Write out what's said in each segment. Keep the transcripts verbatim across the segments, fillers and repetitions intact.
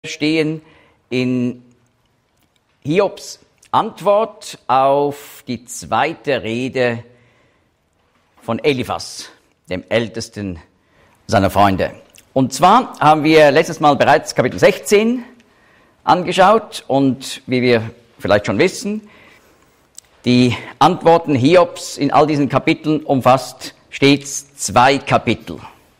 stehen in Hiobs Antwort auf die zweite Rede von Eliphas, dem ältesten seiner Freunde. Und zwar haben wir letztes Mal bereits Kapitel sechzehn angeschaut und wie wir vielleicht schon wissen, die Antworten Hiobs in all diesen Kapiteln umfasst stets zwei Kapitel.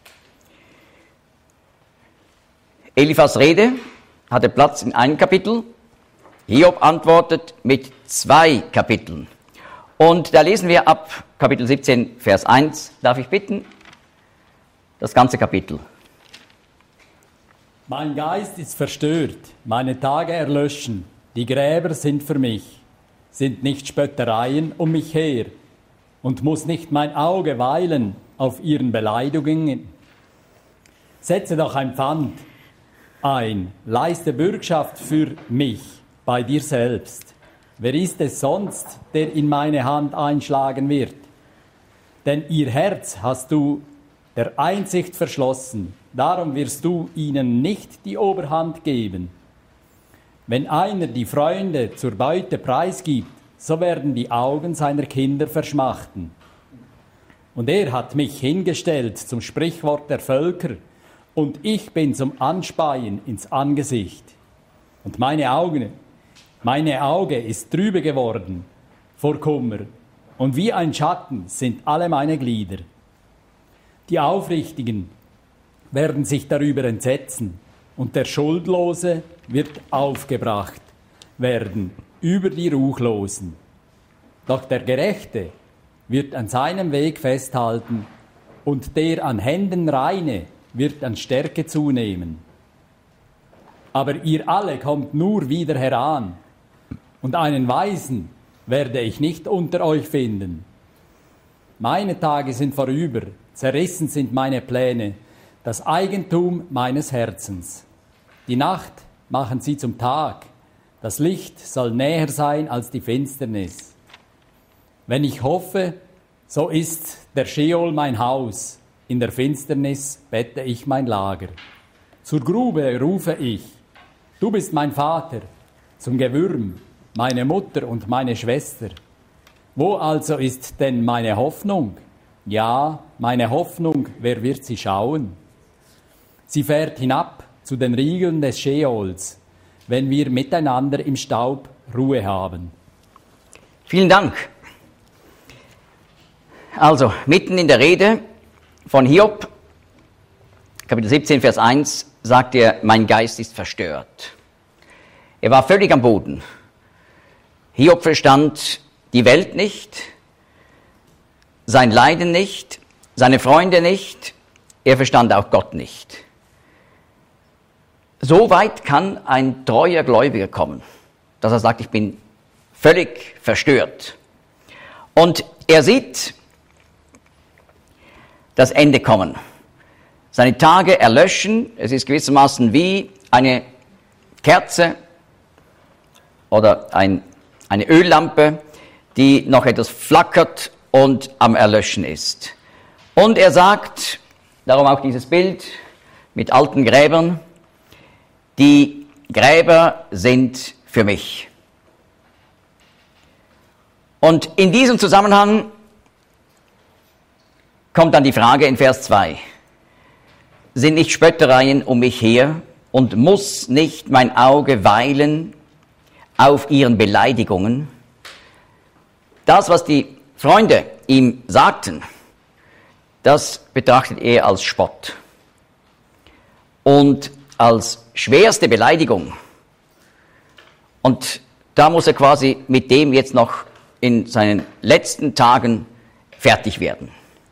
Eliphas Rede hatte Platz in einem Kapitel, Hiob antwortet mit zwei Kapiteln. Und da lesen wir ab Kapitel siebzehn, Vers eins. Darf ich bitten? Das ganze Kapitel. Mein Geist ist verstört, meine Tage erlöschen, die Gräber sind für mich, sind nicht Spöttereien um mich her, und muss nicht mein Auge weilen auf ihren Beleidigungen. Setze doch ein Pfand ein, leiste Bürgschaft für mich bei dir selbst. Wer ist es sonst, der in meine Hand einschlagen wird? Denn ihr Herz hast du der Einsicht verschlossen, darum wirst du ihnen nicht die Oberhand geben. Wenn einer die Freunde zur Beute preisgibt, so werden die Augen seiner Kinder verschmachten. Und er hat mich hingestellt zum Sprichwort der Völker, und ich bin zum Anspeien ins Angesicht. Und meine Augen, meine Auge ist trübe geworden vor Kummer, und wie ein Schatten sind alle meine Glieder. Die Aufrichtigen werden sich darüber entsetzen, und der Schuldlose wird aufgebracht werden über die Ruchlosen. Doch der Gerechte wird an seinem Weg festhalten, und der an Händen reine wird an Stärke zunehmen. Aber ihr alle kommt nur wieder heran, und einen Weisen werde ich nicht unter euch finden. Meine Tage sind vorüber, zerrissen sind meine Pläne, das Eigentum meines Herzens. Die Nacht machen sie zum Tag, das Licht soll näher sein als die Finsternis. Wenn ich hoffe, so ist der Scheol mein Haus, in der Finsternis bette ich mein Lager. Zur Grube rufe ich, du bist mein Vater, zum Gewürm, meine Mutter und meine Schwester. Wo also ist denn meine Hoffnung? Ja, meine Hoffnung, wer wird sie schauen? Sie fährt hinab zu den Riegeln des Scheols, wenn wir miteinander im Staub Ruhe haben. Vielen Dank. Also, mitten in der Rede von Hiob, Kapitel siebzehn, Vers eins, sagt er, mein Geist ist verstört. Er war völlig am Boden. Hiob verstand die Welt nicht, sein Leiden nicht, seine Freunde nicht, er verstand auch Gott nicht. So weit kann ein treuer Gläubiger kommen, dass er sagt, ich bin völlig verstört. Und er sieht das Ende kommen. Seine Tage erlöschen, es ist gewissermaßen wie eine Kerze oder ein, eine Öllampe, die noch etwas flackert und am Erlöschen ist. Und er sagt, darum auch dieses Bild mit alten Gräbern, die Gräber sind für mich. Und in diesem Zusammenhang kommt dann die Frage in Vers zwei. Sind nicht Spöttereien um mich her und muss nicht mein Auge weilen auf ihren Beleidigungen? Das, was die Freunde ihm sagten, das betrachtet er als Spott und als schwerste Beleidigung. Und da muss er quasi mit dem jetzt noch in seinen letzten Tagen fertig werden.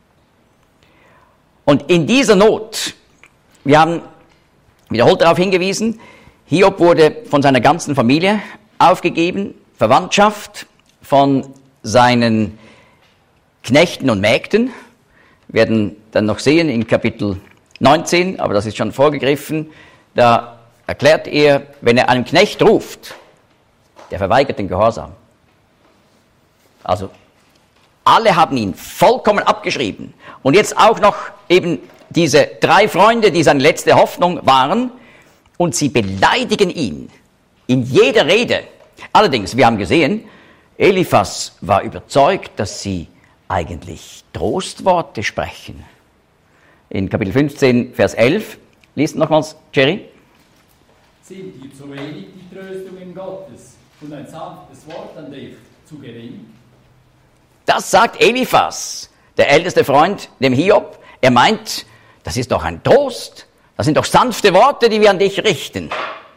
Und in dieser Not, wir haben wiederholt darauf hingewiesen, Hiob wurde von seiner ganzen Familie aufgegeben, Verwandtschaft, von seinen Knechten und Mägden, wir werden dann noch sehen in Kapitel neunzehn, aber das ist schon vorgegriffen, da erklärt er, wenn er einen Knecht ruft, der verweigert den Gehorsam. Also alle haben ihn vollkommen abgeschrieben. Und jetzt auch noch eben diese drei Freunde, die seine letzte Hoffnung waren. und sie beleidigen ihn in jeder Rede. Allerdings, wir haben gesehen, Eliphas war überzeugt, dass sie eigentlich Trostworte sprechen. In Kapitel fünfzehn, Vers elf, liest nochmals, Jerry. Sind dir zu wenig die Tröstungen Gottes und ein sanftes Wort an dich zu gering? Das sagt Eliphas, der älteste Freund, dem Hiob. Er meint, das ist doch ein Trost, das sind doch sanfte Worte, die wir an dich richten.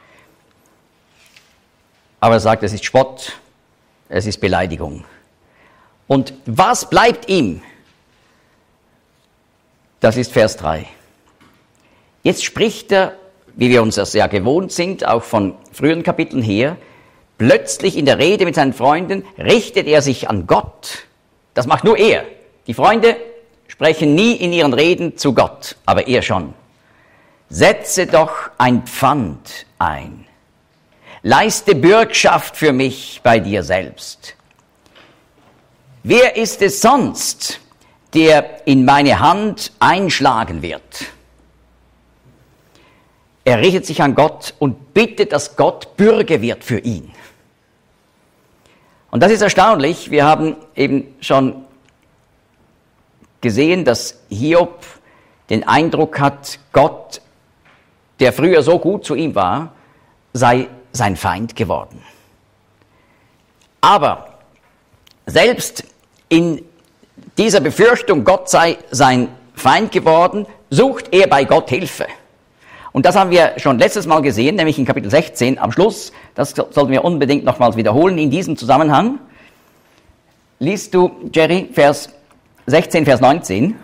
Aber er sagt, es ist Spott, es ist Beleidigung. Und was bleibt ihm? Das ist Vers drei. Jetzt spricht er, wie wir uns das ja gewohnt sind, auch von früheren Kapiteln her, plötzlich in der Rede mit seinen Freunden richtet er sich an Gott. Das macht nur er. Die Freunde sprechen nie in ihren Reden zu Gott, aber er schon. Setze doch ein Pfand ein. Leiste Bürgschaft für mich bei dir selbst. Wer ist es sonst, der in meine Hand einschlagen wird? Er richtet sich an Gott und bittet, dass Gott Bürge wird für ihn. Und das ist erstaunlich. Wir haben eben schon gesehen, dass Hiob den Eindruck hat, Gott, der früher so gut zu ihm war, sei sein Feind geworden. Aber selbst in dieser Befürchtung, Gott sei sein Feind geworden, sucht er bei Gott Hilfe. Und das haben wir schon letztes Mal gesehen, nämlich in Kapitel sechzehn am Schluss. Das sollten wir unbedingt nochmals wiederholen in diesem Zusammenhang. Liest du, Jerry, Vers sechzehn, Vers neunzehn?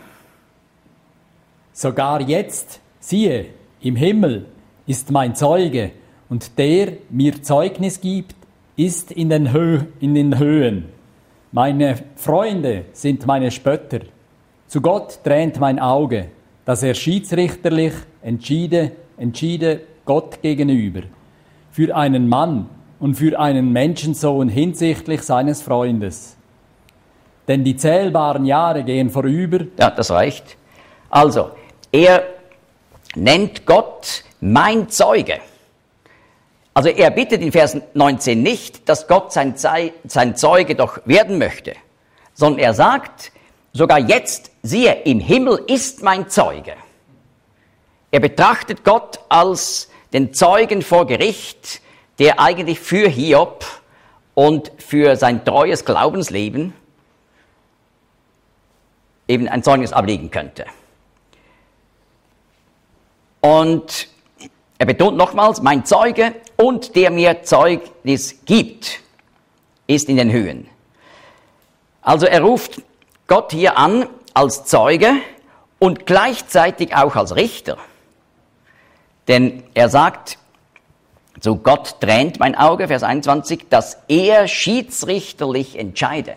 Sogar jetzt, siehe, im Himmel ist mein Zeuge, und der mir Zeugnis gibt, ist in den, Hö- in den Höhen. Meine Freunde sind meine Spötter. Zu Gott tränt mein Auge, dass er schiedsrichterlich entschiede, entschiede Gott gegenüber, für einen Mann und für einen Menschensohn hinsichtlich seines Freundes. Denn die zählbaren Jahre gehen vorüber. Ja, das reicht. Also, er nennt Gott mein Zeuge. Also er bittet in Vers neunzehn nicht, dass Gott sein, Zei- sein Zeuge doch werden möchte, sondern er sagt, sogar jetzt, siehe, im Himmel ist mein Zeuge. Er betrachtet Gott als den Zeugen vor Gericht, der eigentlich für Hiob und für sein treues Glaubensleben eben ein Zeugnis ablegen könnte. Und er betont nochmals, mein Zeuge und der mir Zeugnis gibt, ist in den Höhen. Also er ruft Gott hier an als Zeuge und gleichzeitig auch als Richter. Denn er sagt, so Gott tränt mein Auge, Vers einundzwanzig, dass er schiedsrichterlich entscheide.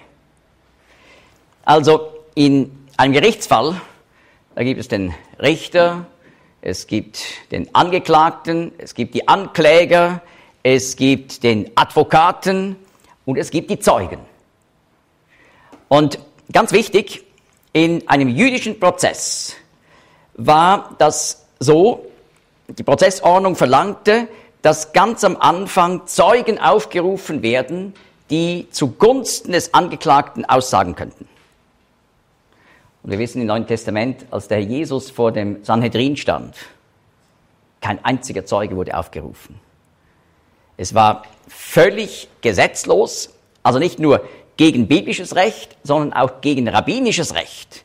Also in einem Gerichtsfall, da gibt es den Richter, es gibt den Angeklagten, es gibt die Ankläger, es gibt den Advokaten und es gibt die Zeugen. Und ganz wichtig, in einem jüdischen Prozess war das so, die Prozessordnung verlangte, dass ganz am Anfang Zeugen aufgerufen werden, die zugunsten des Angeklagten aussagen könnten. Und wir wissen im Neuen Testament, als der Herr Jesus vor dem Sanhedrin stand, kein einziger Zeuge wurde aufgerufen. Es war völlig gesetzlos, also nicht nur gegen biblisches Recht, sondern auch gegen rabbinisches Recht.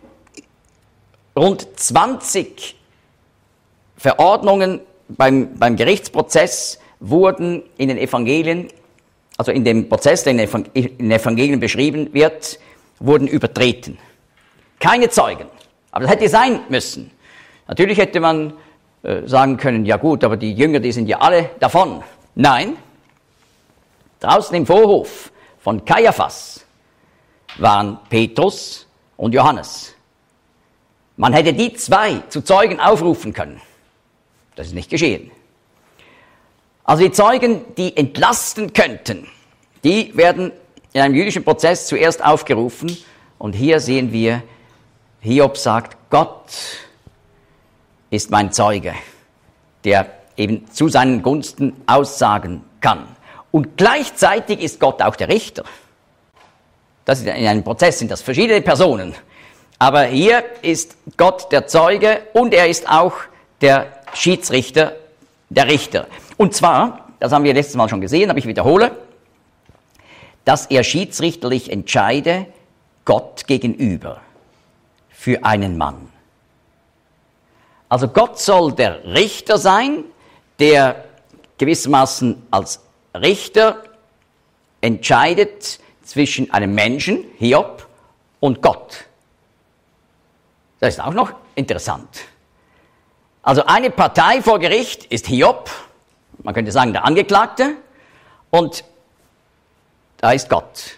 Rund zwanzig Verordnungen beim, beim Gerichtsprozess wurden in den Evangelien, also in dem Prozess, der in den Evangelien beschrieben wird, wurden übertreten. Keine Zeugen. Aber das hätte sein müssen. Natürlich hätte man äh, sagen können, ja gut, aber die Jünger, die sind ja alle davon. Nein. Draußen im Vorhof von Kaiaphas waren Petrus und Johannes. Man hätte die zwei zu Zeugen aufrufen können. Das ist nicht geschehen. Also die Zeugen, die entlasten könnten, die werden in einem jüdischen Prozess zuerst aufgerufen. Und hier sehen wir, Hiob sagt, Gott ist mein Zeuge, der eben zu seinen Gunsten aussagen kann. Und gleichzeitig ist Gott auch der Richter. Das ist in einem Prozess, sind das verschiedene Personen. Aber hier ist Gott der Zeuge und er ist auch der Schiedsrichter, der Richter. Und zwar, das haben wir letztes Mal schon gesehen, aber ich wiederhole, dass er schiedsrichterlich entscheide, Gott gegenüber, für einen Mann. Also Gott soll der Richter sein, der gewissermaßen als Richter entscheidet zwischen einem Menschen, Hiob, und Gott. Das ist auch noch interessant. Also eine Partei vor Gericht ist Hiob, man könnte sagen der Angeklagte, und da ist Gott.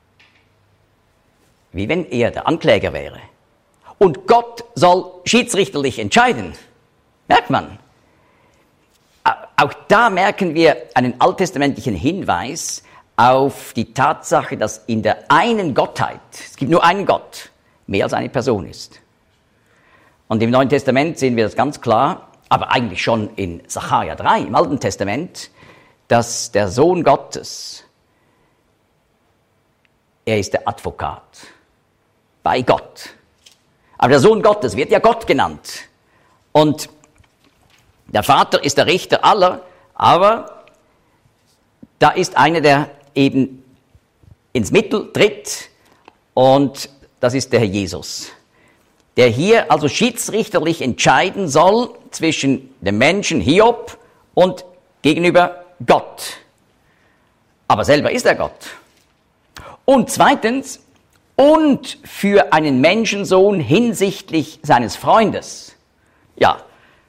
Wie wenn er der Ankläger wäre. Und Gott soll schiedsrichterlich entscheiden. Merkt man. Auch da merken wir einen alttestamentlichen Hinweis auf die Tatsache, dass in der einen Gottheit, es gibt nur einen Gott, mehr als eine Person ist. Und im Neuen Testament sehen wir das ganz klar, aber eigentlich schon in Sacharja drei, im Alten Testament, dass der Sohn Gottes, er ist der Advokat bei Gott. Aber der Sohn Gottes wird ja Gott genannt. Und der Vater ist der Richter aller, aber da ist einer, der eben ins Mittel tritt, und das ist der Herr Jesus, der hier also schiedsrichterlich entscheiden soll zwischen dem Menschen Hiob und gegenüber Gott. Aber selber ist er Gott. Und zweitens, und für einen Menschensohn hinsichtlich seines Freundes. Ja,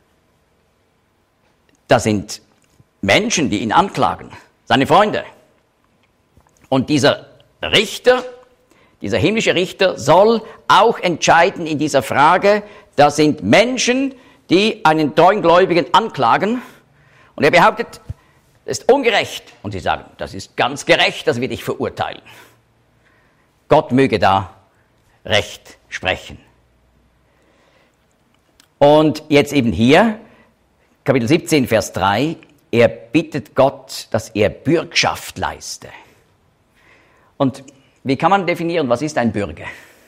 das sind Menschen, die ihn anklagen, seine Freunde. Und dieser Richter, dieser himmlische Richter soll auch entscheiden in dieser Frage. Da sind Menschen, die einen Treugläubigen anklagen, und er behauptet, das ist ungerecht. Und sie sagen, das ist ganz gerecht, das will ich verurteilen. Gott möge da Recht sprechen. Und jetzt eben hier, Kapitel siebzehn, Vers drei, er bittet Gott, dass er Bürgschaft leiste. Und wie kann man definieren, was ist ein Bürger?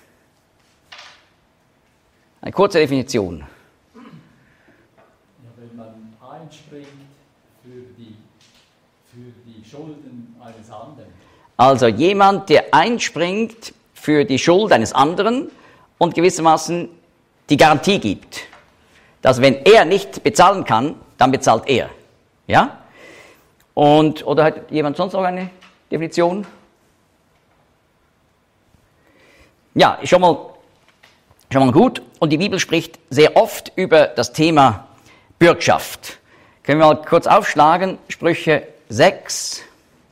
Eine kurze Definition. Ja, wenn man einspringt für die, für die Schulden eines anderen. Also jemand, der einspringt für die Schuld eines anderen und gewissermaßen die Garantie gibt, dass wenn er nicht bezahlen kann, dann bezahlt er. Ja? Und, oder hat jemand sonst noch eine Definition? Ja, ist schon mal, schon mal gut. Und die Bibel spricht sehr oft über das Thema Bürgschaft. Können wir mal kurz aufschlagen, Sprüche sechs.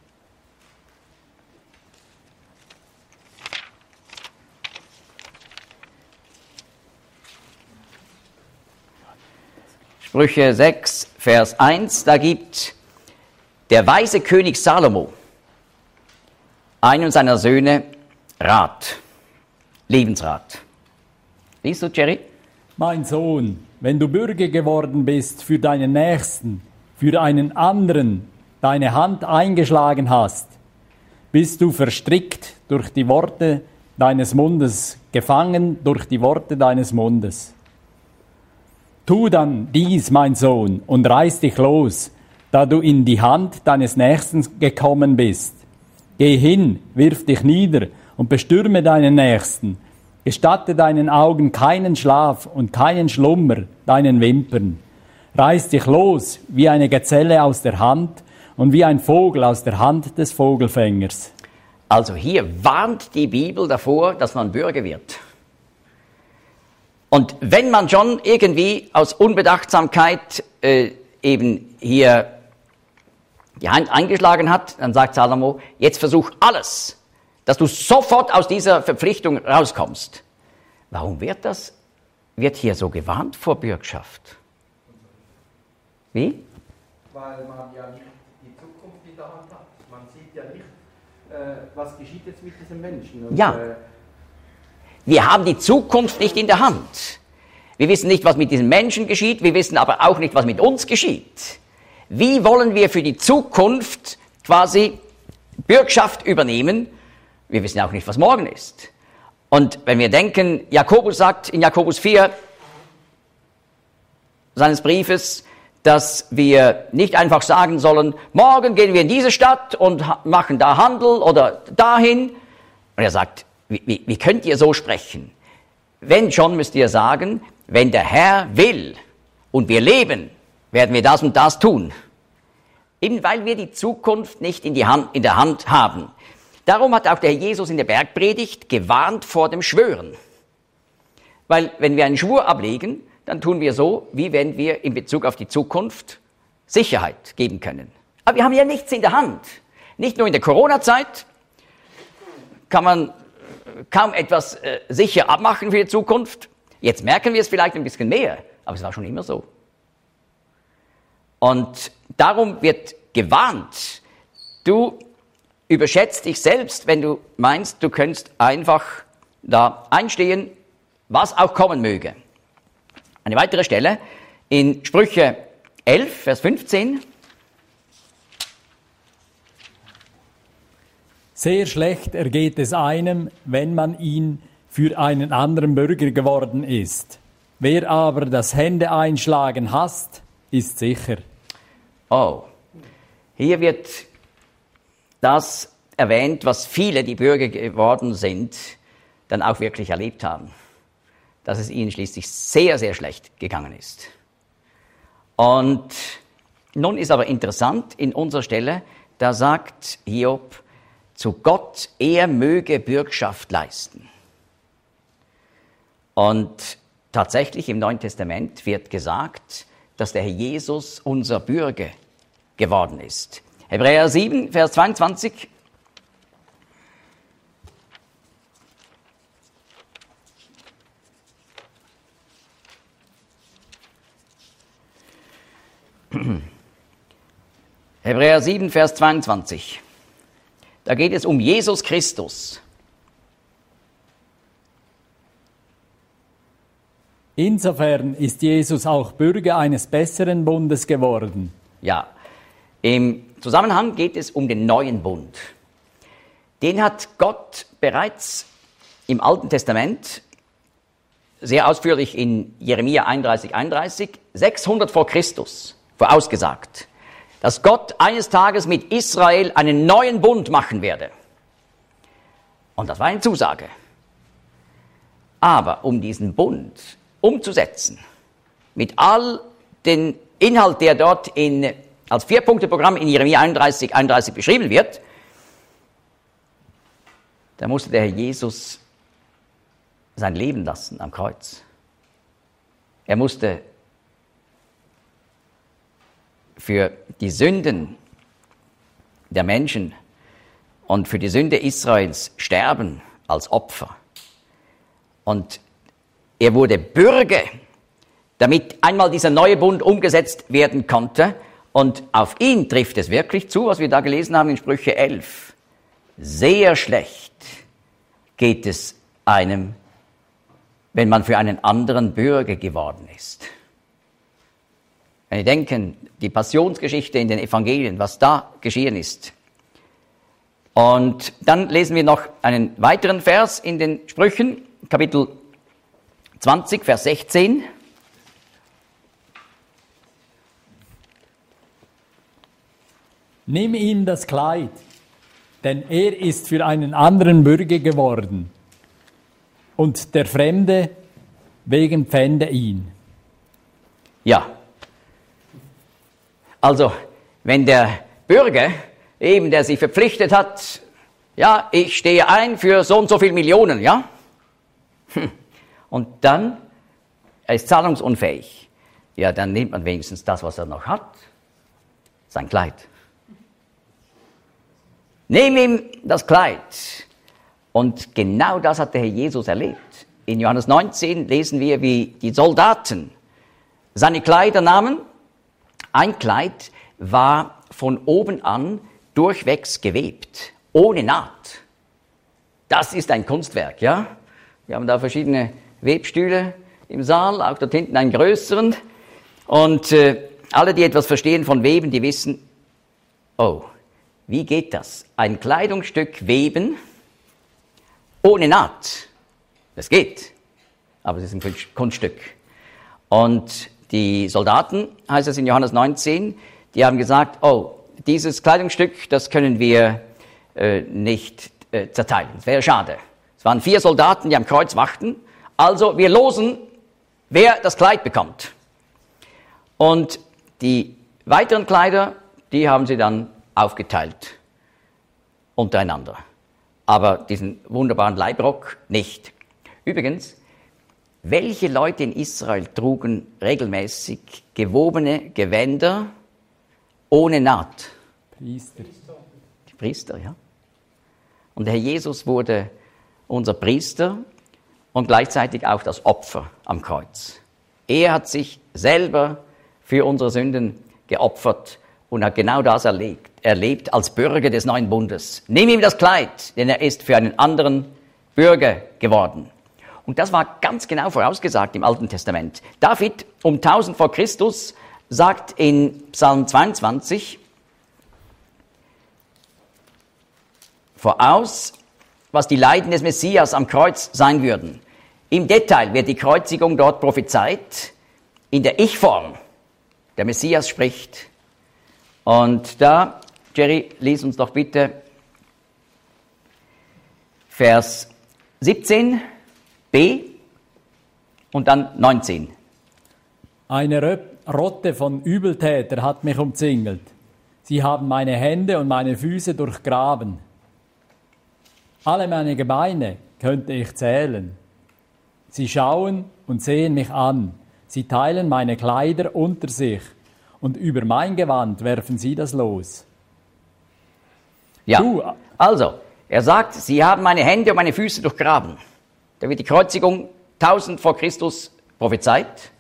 Sprüche sechs, Vers eins, da gibt der weise König Salomo einem seiner Söhne Rat, Lebensrat. Liest du, Jerry? Mein Sohn, wenn du Bürger geworden bist für deinen Nächsten, für einen anderen deine Hand eingeschlagen hast, bist du verstrickt durch die Worte deines Mundes, gefangen durch die Worte deines Mundes. Tu dann dies, mein Sohn, und reiß dich los, da du in die Hand deines Nächsten gekommen bist. Geh hin, wirf dich nieder und bestürme deinen Nächsten. Gestatte deinen Augen keinen Schlaf und keinen Schlummer, deinen Wimpern. Reiß dich los wie eine Gazelle aus der Hand und wie ein Vogel aus der Hand des Vogelfängers. Also hier warnt die Bibel davor, dass man Bürger wird. Und wenn man schon irgendwie aus Unbedachtsamkeit äh, eben hier die Hand eingeschlagen hat, dann sagt Salomo, jetzt versuch alles, dass du sofort aus dieser Verpflichtung rauskommst. Warum wird das, wird hier so gewarnt vor Bürgschaft? Wie? Weil man ja nicht die Zukunft in der Hand hat. Man sieht ja nicht, äh, was geschieht jetzt mit diesem Menschen. Und, Ja. Äh, Wir haben die Zukunft nicht in der Hand. Wir wissen nicht, was mit diesen Menschen geschieht, wir wissen aber auch nicht, was mit uns geschieht. Wie wollen wir für die Zukunft quasi Bürgschaft übernehmen? Wir wissen auch nicht, was morgen ist. Und wenn wir denken, Jakobus sagt in Jakobus vier seines Briefes, dass wir nicht einfach sagen sollen, morgen gehen wir in diese Stadt und machen da Handel oder dahin. Und er sagt, wie, wie, wie könnt ihr so sprechen? Wenn schon, müsst ihr sagen, wenn der Herr will und wir leben, werden wir das und das tun. Eben weil wir die Zukunft nicht in, die Hand, in der Hand haben. Darum hat auch der Herr Jesus in der Bergpredigt gewarnt vor dem Schwören. Weil wenn wir einen Schwur ablegen, dann tun wir so, wie wenn wir in Bezug auf die Zukunft Sicherheit geben können. Aber wir haben ja nichts in der Hand. Nicht nur in der Corona-Zeit kann man kaum etwas äh, sicher abmachen für die Zukunft. Jetzt merken wir es vielleicht ein bisschen mehr, aber es war schon immer so. Und darum wird gewarnt, du überschätzt dich selbst, wenn du meinst, du könntest einfach da einstehen, was auch kommen möge. Eine weitere Stelle in Sprüche elf, Vers fünfzehn. Sehr schlecht ergeht es einem, wenn man ihn für einen anderen Bürger geworden ist. Wer aber das Händeeinschlagen hasst, ist sicher. Oh, hier wird das erwähnt, was viele, die Bürger geworden sind, dann auch wirklich erlebt haben. Dass es ihnen schließlich sehr, sehr schlecht gegangen ist. Und nun ist aber interessant, in unserer Stelle, da sagt Hiob, zu Gott, er möge Bürgschaft leisten. Und tatsächlich im Neuen Testament wird gesagt, dass der Herr Jesus unser Bürger geworden ist. Hebräer sieben, Vers zweiundzwanzig. Hebräer sieben, Vers zweiundzwanzig. Da geht es um Jesus Christus. Insofern ist Jesus auch Bürger eines besseren Bundes geworden. Ja, im Zusammenhang geht es um den neuen Bund. Den hat Gott bereits im Alten Testament, sehr ausführlich in Jeremia einunddreißig, einunddreißig, sechshundert vor Christus vorausgesagt, dass Gott eines Tages mit Israel einen neuen Bund machen werde. Und das war eine Zusage. Aber um diesen Bund umzusetzen, mit all den Inhalt, der dort in, als Vier-Punkte-Programm in Jeremia einunddreißig, einunddreißig beschrieben wird, da musste der Herr Jesus sein Leben lassen am Kreuz. Er musste für die Sünden der Menschen und für die Sünde Israels sterben als Opfer. Und er wurde Bürger, damit einmal dieser neue Bund umgesetzt werden konnte. Und auf ihn trifft es wirklich zu, was wir da gelesen haben in Sprüche elf. Sehr schlecht geht es einem, wenn man für einen anderen Bürger geworden ist. Wenn Sie denken, die Passionsgeschichte in den Evangelien, was da geschehen ist. Und dann lesen wir noch einen weiteren Vers in den Sprüchen, Kapitel zwanzig, Vers sechzehn. Nimm ihm das Kleid, denn er ist für einen anderen Bürger geworden. Und der Fremde wegen pfände ihn. Ja. Also, wenn der Bürger, eben der sich verpflichtet hat, ja, ich stehe ein für so und so viele Millionen, ja? Hm. Und dann, er ist zahlungsunfähig. Ja, dann nimmt man wenigstens das, was er noch hat, sein Kleid. Nimm ihm das Kleid. Und genau das hat der Herr Jesus erlebt. In Johannes neunzehn lesen wir, wie die Soldaten seine Kleider nahmen. Ein Kleid war von oben an durchwegs gewebt, ohne Naht. Das ist ein Kunstwerk, ja? Wir haben da verschiedene Webstühle, im Saal, auch dort hinten einen größeren. Und äh, alle, die etwas verstehen von Weben, die wissen, oh, wie geht das? Ein Kleidungsstück weben ohne Naht. Das geht, aber es ist ein Kunststück. Und die Soldaten, heißt es in Johannes neunzehn, die haben gesagt, oh, dieses Kleidungsstück, das können wir äh, nicht äh, zerteilen. Das wäre schade. Es waren vier Soldaten, die am Kreuz wachten. Also wir losen, wer das Kleid bekommt. Und die weiteren Kleider, die haben sie dann aufgeteilt untereinander. Aber diesen wunderbaren Leibrock nicht. Übrigens, welche Leute in Israel trugen regelmäßig gewobene Gewänder ohne Naht? Priester. Die Priester, ja. Und der Herr Jesus wurde unser Priester und gleichzeitig auch das Opfer am Kreuz. Er hat sich selber für unsere Sünden geopfert und hat genau das erlebt, erlebt als Bürger des neuen Bundes. Nimm ihm das Kleid, denn er ist für einen anderen Bürger geworden. Und das war ganz genau vorausgesagt im Alten Testament. David um tausend vor Christus sagt in Psalm zweiundzwanzig voraus, was die Leiden des Messias am Kreuz sein würden. Im Detail wird die Kreuzigung dort prophezeit, in der Ich-Form. Der Messias spricht. Und da, Jerry, lies uns doch bitte Vers siebzehn b und dann neunzehn. Eine Rö- Rotte von Übeltäter hat mich umzingelt. Sie haben meine Hände und meine Füße durchgraben. Alle meine Gebeine könnte ich zählen. Sie schauen und sehen mich an. Sie teilen meine Kleider unter sich. Und über mein Gewand werfen sie das Los. Ja, Du, also, er sagt, sie haben meine Hände und meine Füße durchgraben. Da wird die Kreuzigung tausend vor Christus prophezeit.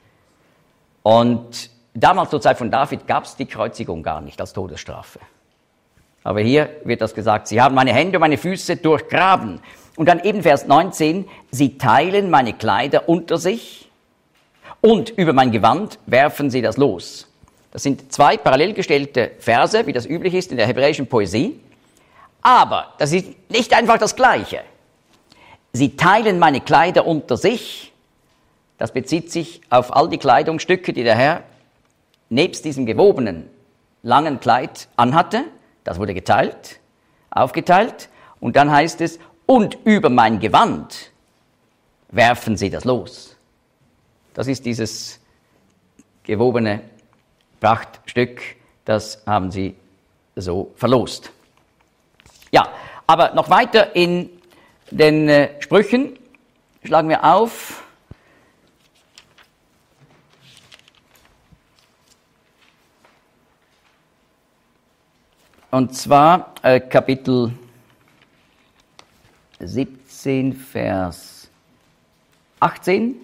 Und damals zur Zeit von David gab es die Kreuzigung gar nicht als Todesstrafe. Aber hier wird das gesagt, sie haben meine Hände und meine Füße durchgraben. Und dann eben Vers neunzehn, sie teilen meine Kleider unter sich und über mein Gewand werfen sie das los. Das sind zwei parallel gestellte Verse, wie das üblich ist in der hebräischen Poesie. Aber das ist nicht einfach das Gleiche. Sie teilen meine Kleider unter sich. Das bezieht sich auf all die Kleidungsstücke, die der Herr nebst diesem gewobenen langen Kleid anhatte. Das wurde geteilt, aufgeteilt. Und dann heißt es, und über mein Gewand werfen sie das los. Das ist dieses gewobene Prachtstück, das haben sie so verlost. Ja, aber noch weiter in den äh, Sprüchen schlagen wir auf. Und zwar äh, Kapitel siebzehn, Vers achtzehn.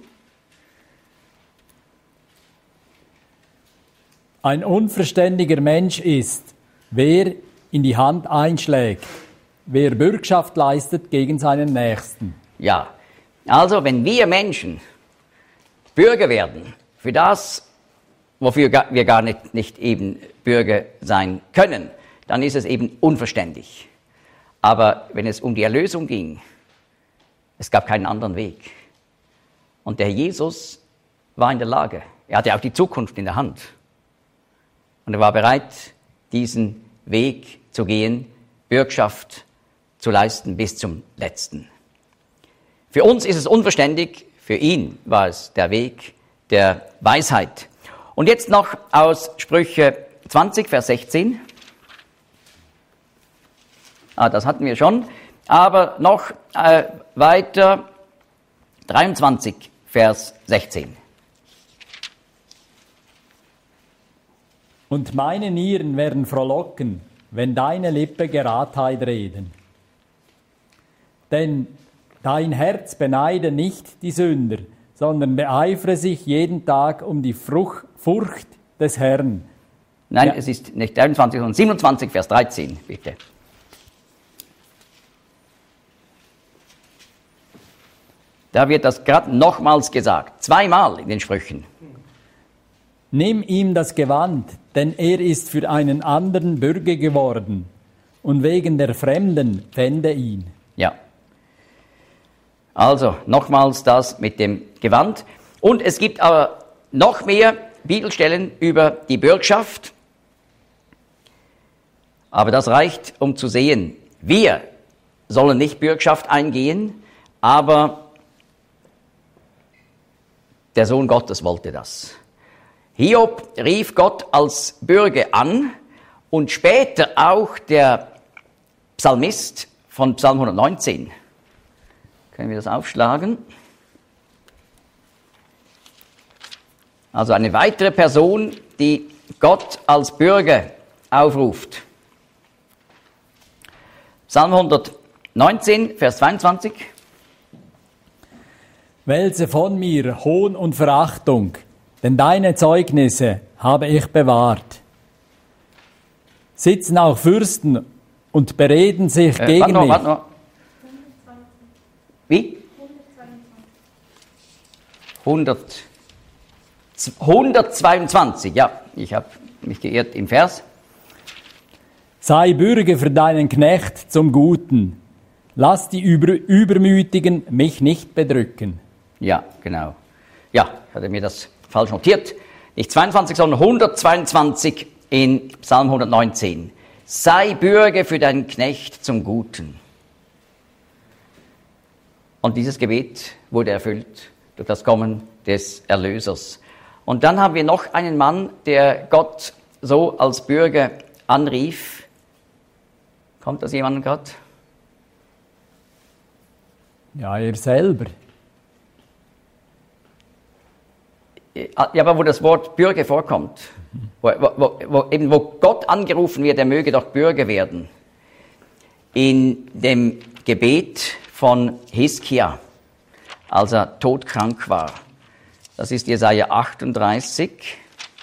ein unverständiger Mensch ist, wer in die Hand einschlägt, wer Bürgschaft leistet gegen seinen Nächsten. Ja, also wenn wir Menschen Bürger werden für das, wofür wir gar nicht, nicht eben Bürger sein können, dann ist es eben unverständlich. Aber wenn es um die Erlösung ging, es gab keinen anderen Weg. Und der Herr Jesus war in der Lage, er hatte auch die Zukunft in der Hand. Und er war bereit, diesen Weg zu gehen, Bürgschaft zu leisten bis zum Letzten. Für uns ist es unverständlich, für ihn war es der Weg der Weisheit. Und jetzt noch aus Sprüche zwanzig, Vers sechzehn. Ah, das hatten wir schon. Aber noch äh, weiter, dreiundzwanzig, Vers sechzehn. Und meine Nieren werden frohlocken, wenn deine Lippe Geradheit reden. Denn dein Herz beneide nicht die Sünder, sondern beeifere sich jeden Tag um die Frucht, Furcht des Herrn. Nein, Ja. es ist nicht dreiundzwanzig, sondern siebenundzwanzig, Vers dreizehn, bitte. Da wird das gerade nochmals gesagt, zweimal in den Sprüchen. Nimm ihm das Gewand, denn er ist für einen anderen Bürger geworden, und wegen der Fremden fände ihn. Ja. Also nochmals das mit dem Gewand. Und es gibt aber noch mehr Bibelstellen über die Bürgschaft. Aber das reicht, um zu sehen, wir sollen nicht Bürgschaft eingehen, aber der Sohn Gottes wollte das. Hiob rief Gott als Bürger an und später auch der Psalmist von Psalm hundertneunzehn. Können wir das aufschlagen? Also eine weitere Person, die Gott als Bürger aufruft. Psalm hundertneunzehn, Vers zweiundzwanzig. Wälze von mir Hohn und Verachtung, denn deine Zeugnisse habe ich bewahrt. Sitzen auch Fürsten und bereden sich Äh, gegen warte noch, mich. warte noch. Wie? hundert, hundertzweiundzwanzig, ja, ich habe mich geirrt im Vers. Sei Bürger für deinen Knecht zum Guten. Lass die Über- Übermütigen mich nicht bedrücken. Ja, genau. Ja, ich hatte mir das falsch notiert. Nicht zweiundzwanzig, sondern hundertzweiundzwanzig in Psalm hundertneunzehn. Sei Bürger für deinen Knecht zum Guten. Und dieses Gebet wurde erfüllt durch das Kommen des Erlösers. Und dann haben wir noch einen Mann, der Gott so als Bürger anrief. Kommt das jemand gerade? Ja, er selber. Ja, aber wo das Wort Bürger vorkommt, wo, wo, wo, eben wo Gott angerufen wird, er möge doch Bürger werden. In dem Gebet von Hiskia, als er todkrank war. Das ist Jesaja achtunddreißig.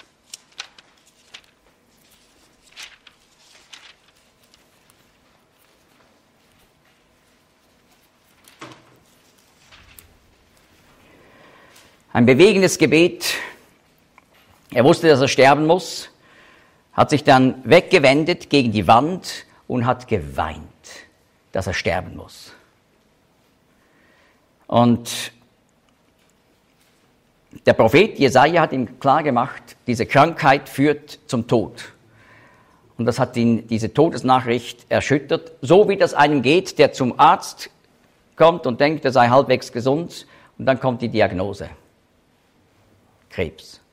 Ein bewegendes Gebet. Er wusste, dass er sterben muss, hat sich dann weggewendet gegen die Wand und hat geweint, dass er sterben muss. Und der Prophet Jesaja hat ihm klar gemacht, diese Krankheit führt zum Tod. Und das hat ihn, diese Todesnachricht, erschüttert, so wie das einem geht, der zum Arzt kommt und denkt, er sei halbwegs gesund, und dann kommt die Diagnose. Krebs.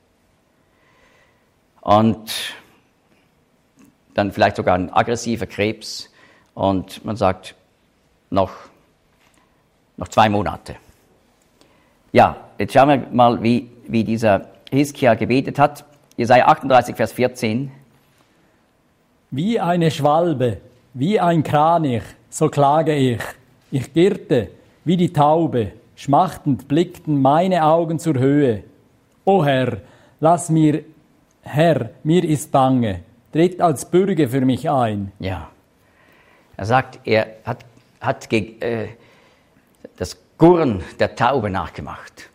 Und dann vielleicht sogar ein aggressiver Krebs. Und man sagt, noch, noch zwei Monate. Ja, jetzt schauen wir mal, wie, wie dieser Hiskia gebetet hat. Jesaja achtunddreißig, Vers vierzehn. Wie eine Schwalbe, wie ein Kranich, so klage ich. Ich girrte, wie die Taube, schmachtend blickten meine Augen zur Höhe. O Herr, lass mir, Herr, mir ist bange, tritt als Bürger für mich ein. Ja, er sagt, er hat, hat ge, äh, das Gurren der Taube nachgemacht.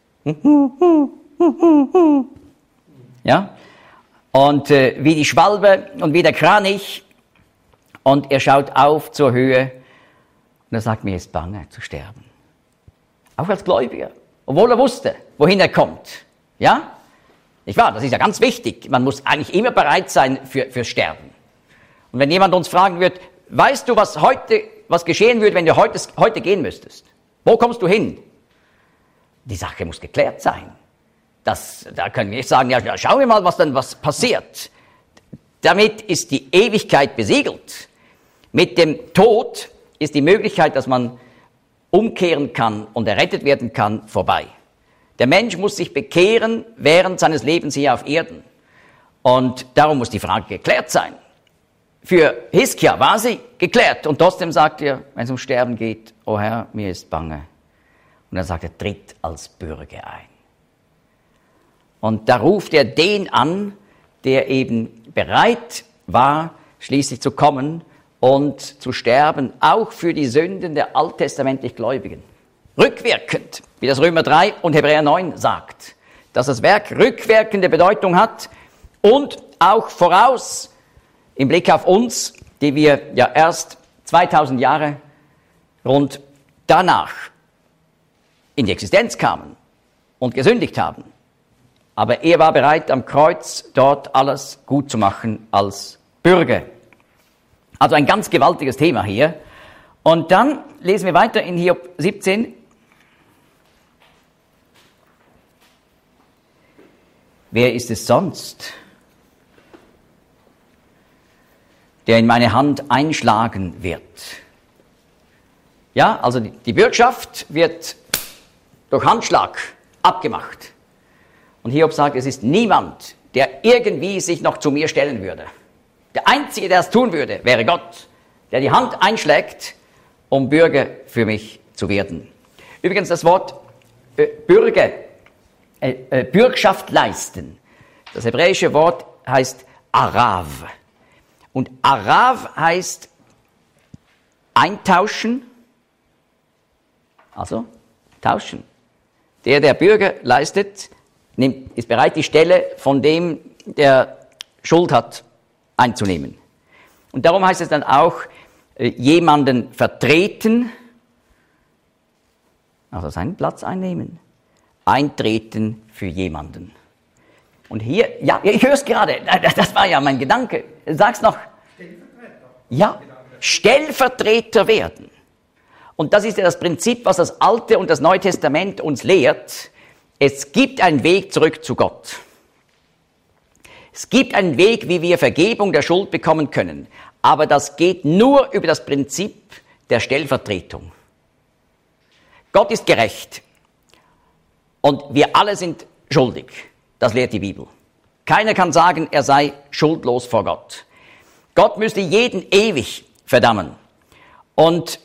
Ja, und äh, wie die Schwalbe und wie der Kranich, und er schaut auf zur Höhe und er sagt, mir ist bange zu sterben. Auch als Gläubiger, obwohl er wusste, wohin er kommt. Ja? Nicht wahr? Das ist ja ganz wichtig. Man muss eigentlich immer bereit sein für, für Sterben. Und wenn jemand uns fragen wird, weißt du, was heute, was geschehen würde, wenn du heute, heute gehen müsstest? Wo kommst du hin? Die Sache muss geklärt sein. Das, da können wir nicht sagen, ja, schauen wir mal, was dann was passiert. Damit ist die Ewigkeit besiegelt. Mit dem Tod ist die Möglichkeit, dass man umkehren kann und errettet werden kann, vorbei. Der Mensch muss sich bekehren während seines Lebens hier auf Erden. Und darum muss die Frage geklärt sein. Für Hiskia war sie geklärt. Und trotzdem sagt er, wenn es um Sterben geht, o Herr, mir ist bange. Und dann sagt er, tritt als Bürger ein. Und da ruft er den an, der eben bereit war, schließlich zu kommen und zu sterben, auch für die Sünden der alttestamentlich Gläubigen. Rückwirkend wie das Römer drei und Hebräer neun sagt, dass das Werk rückwirkende Bedeutung hat und auch voraus im Blick auf uns, die wir ja erst zweitausend Jahre rund danach in die Existenz kamen und gesündigt haben. Aber er war bereit, am Kreuz dort alles gut zu machen als Bürger. Also ein ganz gewaltiges Thema hier. Und dann lesen wir weiter in Hiob siebzehn. Wer ist es sonst, der in meine Hand einschlagen wird? Ja, also die, die Bürgschaft wird durch Handschlag abgemacht. Und Hiob sagt, es ist niemand, der irgendwie sich noch zu mir stellen würde. Der Einzige, der es tun würde, wäre Gott, der die Hand einschlägt, um Bürger für mich zu werden. Übrigens das Wort äh, Bürger, äh, äh, Bürgschaft leisten. Das hebräische Wort heißt Arav. Und Arav heißt eintauschen, also tauschen. Der, der Bürger leistet, nimmt, ist bereit, die Stelle von dem, der Schuld hat, einzunehmen. Und darum heißt es dann auch, äh, jemanden vertreten, also seinen Platz einnehmen, eintreten für jemanden. Und hier, ja, ich höre es gerade, das war ja mein Gedanke. Sag's noch. Stellvertreter. Ja, Stellvertreter werden. Und das ist ja das Prinzip, was das Alte und das Neue Testament uns lehrt. Es gibt einen Weg zurück zu Gott. Es gibt einen Weg, wie wir Vergebung der Schuld bekommen können. Aber das geht nur über das Prinzip der Stellvertretung. Gott ist gerecht. Und wir alle sind schuldig. Das lehrt die Bibel. Keiner kann sagen, er sei schuldlos vor Gott. Gott müsste jeden ewig verdammen. Und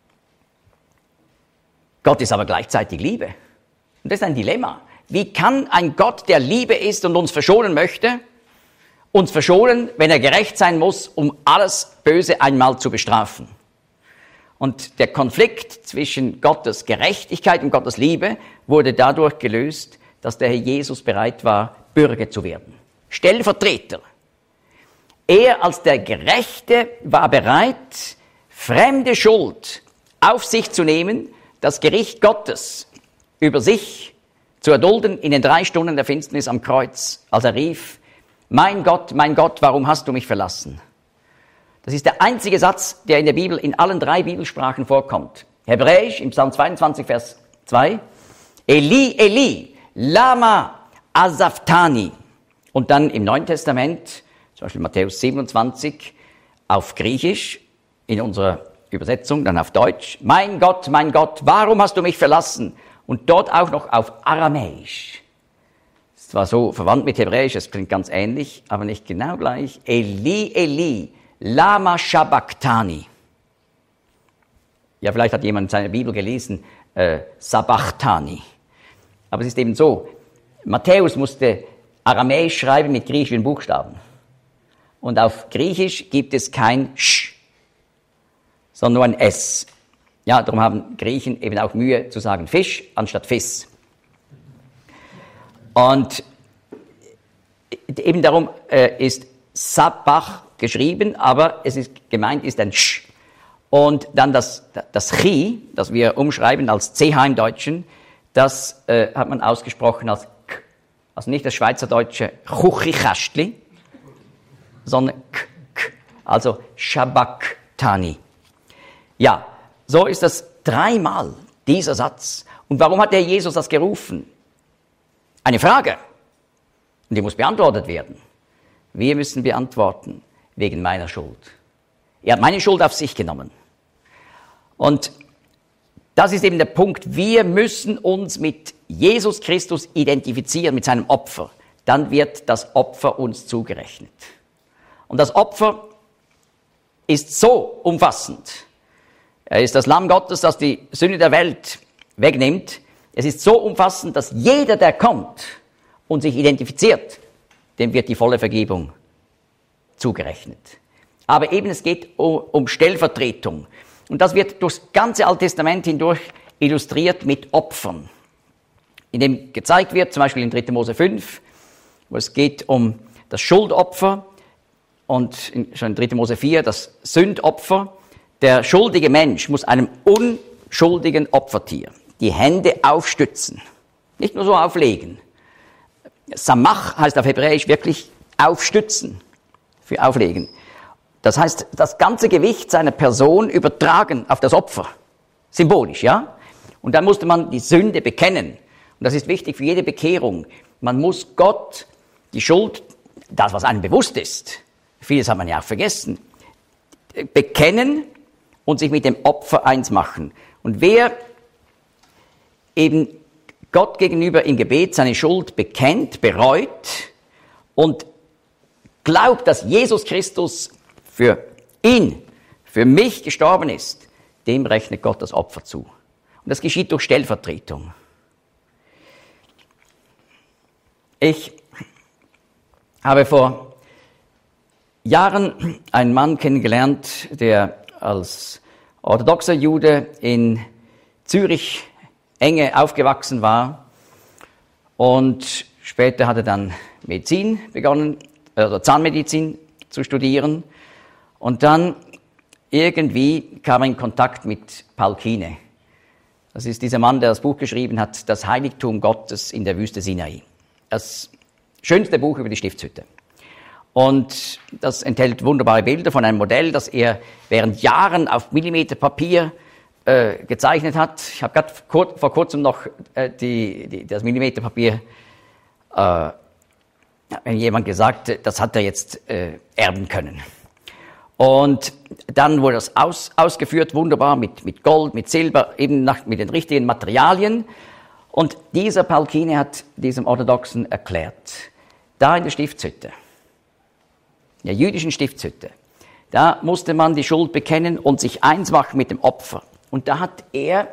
Gott ist aber gleichzeitig Liebe. Und das ist ein Dilemma. Wie kann ein Gott, der Liebe ist und uns verschonen möchte, uns verschonen, wenn er gerecht sein muss, um alles Böse einmal zu bestrafen? Und der Konflikt zwischen Gottes Gerechtigkeit und Gottes Liebe wurde dadurch gelöst, dass der Herr Jesus bereit war, Bürger zu werden. Stellvertreter. Er als der Gerechte war bereit, fremde Schuld auf sich zu nehmen, das Gericht Gottes über sich zu erdulden in den drei Stunden der Finsternis am Kreuz, als er rief, mein Gott, mein Gott, warum hast du mich verlassen? Das ist der einzige Satz, der in der Bibel in allen drei Bibelsprachen vorkommt. Hebräisch, im Psalm zweiundzwanzig, Vers zwei, Eli, Eli, lama asaftani. Und dann im Neuen Testament, zum Beispiel Matthäus siebenundzwanzig, auf Griechisch, in unserer Übersetzung, dann auf Deutsch, mein Gott, mein Gott, warum hast du mich verlassen? Und dort auch noch auf Aramäisch. Es ist zwar so verwandt mit Hebräisch, es klingt ganz ähnlich, aber nicht genau gleich. Eli, Eli, lama sabachthani. Ja, vielleicht hat jemand in seiner Bibel gelesen, äh, Sabachthani. Aber es ist eben so, Matthäus musste Aramäisch schreiben mit griechischen Buchstaben. Und auf Griechisch gibt es kein Sch, sondern nur ein S. Ja, darum haben Griechen eben auch Mühe zu sagen Fisch anstatt Fiss. Und eben darum äh, ist Sabach geschrieben, aber es ist gemeint ist ein Sch. Und dann das, das Chi, das wir umschreiben als C H im Deutschen, das äh, hat man ausgesprochen als K. Also nicht das schweizerdeutsche Chuchichastli, sondern K, K. Also Sabachthani. Ja, so ist das dreimal, dieser Satz. Und warum hat der Jesus das gerufen? Eine Frage. Und die muss beantwortet werden. Wir müssen beantworten, wegen meiner Schuld. Er hat meine Schuld auf sich genommen. Und das ist eben der Punkt. Wir müssen uns mit Jesus Christus identifizieren, mit seinem Opfer. Dann wird das Opfer uns zugerechnet. Und das Opfer ist so umfassend. Er ist das Lamm Gottes, das die Sünde der Welt wegnimmt. Es ist so umfassend, dass jeder, der kommt und sich identifiziert, dem wird die volle Vergebung zugerechnet. Aber eben es geht um, um Stellvertretung. Und das wird durchs ganze Alte Testament hindurch illustriert mit Opfern. in dem gezeigt wird, zum Beispiel in dritter Mose fünf, wo es geht um das Schuldopfer und in, schon in dritter Mose vier das Sündopfer. Der schuldige Mensch muss einem unschuldigen Opfertier die Hände aufstützen, nicht nur so auflegen. Samach heißt auf Hebräisch wirklich aufstützen, für auflegen. Das heißt, das ganze Gewicht seiner Person übertragen auf das Opfer, symbolisch, ja? Und dann musste man die Sünde bekennen. Und das ist wichtig für jede Bekehrung. Man muss Gott die Schuld, das, was einem bewusst ist, vieles hat man ja auch vergessen, bekennen und sich mit dem Opfer eins machen. Und wer eben Gott gegenüber im Gebet seine Schuld bekennt, bereut und glaubt, dass Jesus Christus für ihn, für mich gestorben ist, dem rechnet Gott das Opfer zu. Und das geschieht durch Stellvertretung. Ich habe vor Jahren einen Mann kennengelernt, der als orthodoxer Jude in Zürich enge aufgewachsen war und später hat er dann Medizin begonnen, also Zahnmedizin zu studieren und dann irgendwie kam er in Kontakt mit Paul Kine. Das ist dieser Mann, der das Buch geschrieben hat, Das Heiligtum Gottes in der Wüste Sinai. Das schönste Buch über die Stiftshütte. Und das enthält wunderbare Bilder von einem Modell, das er während Jahren auf Millimeterpapier äh, gezeichnet hat. Ich habe gerade kur- vor kurzem noch äh, die, die, das Millimeterpapier, äh, hat mir jemand gesagt, das hat er jetzt äh, erben können. Und dann wurde das aus, ausgeführt, wunderbar, mit, mit Gold, mit Silber, eben nach, mit den richtigen Materialien. Und dieser Paul Kine hat diesem Orthodoxen erklärt, da in der Stiftshütte, in der jüdischen Stiftshütte, da musste man die Schuld bekennen und sich eins machen mit dem Opfer. Und da hat er,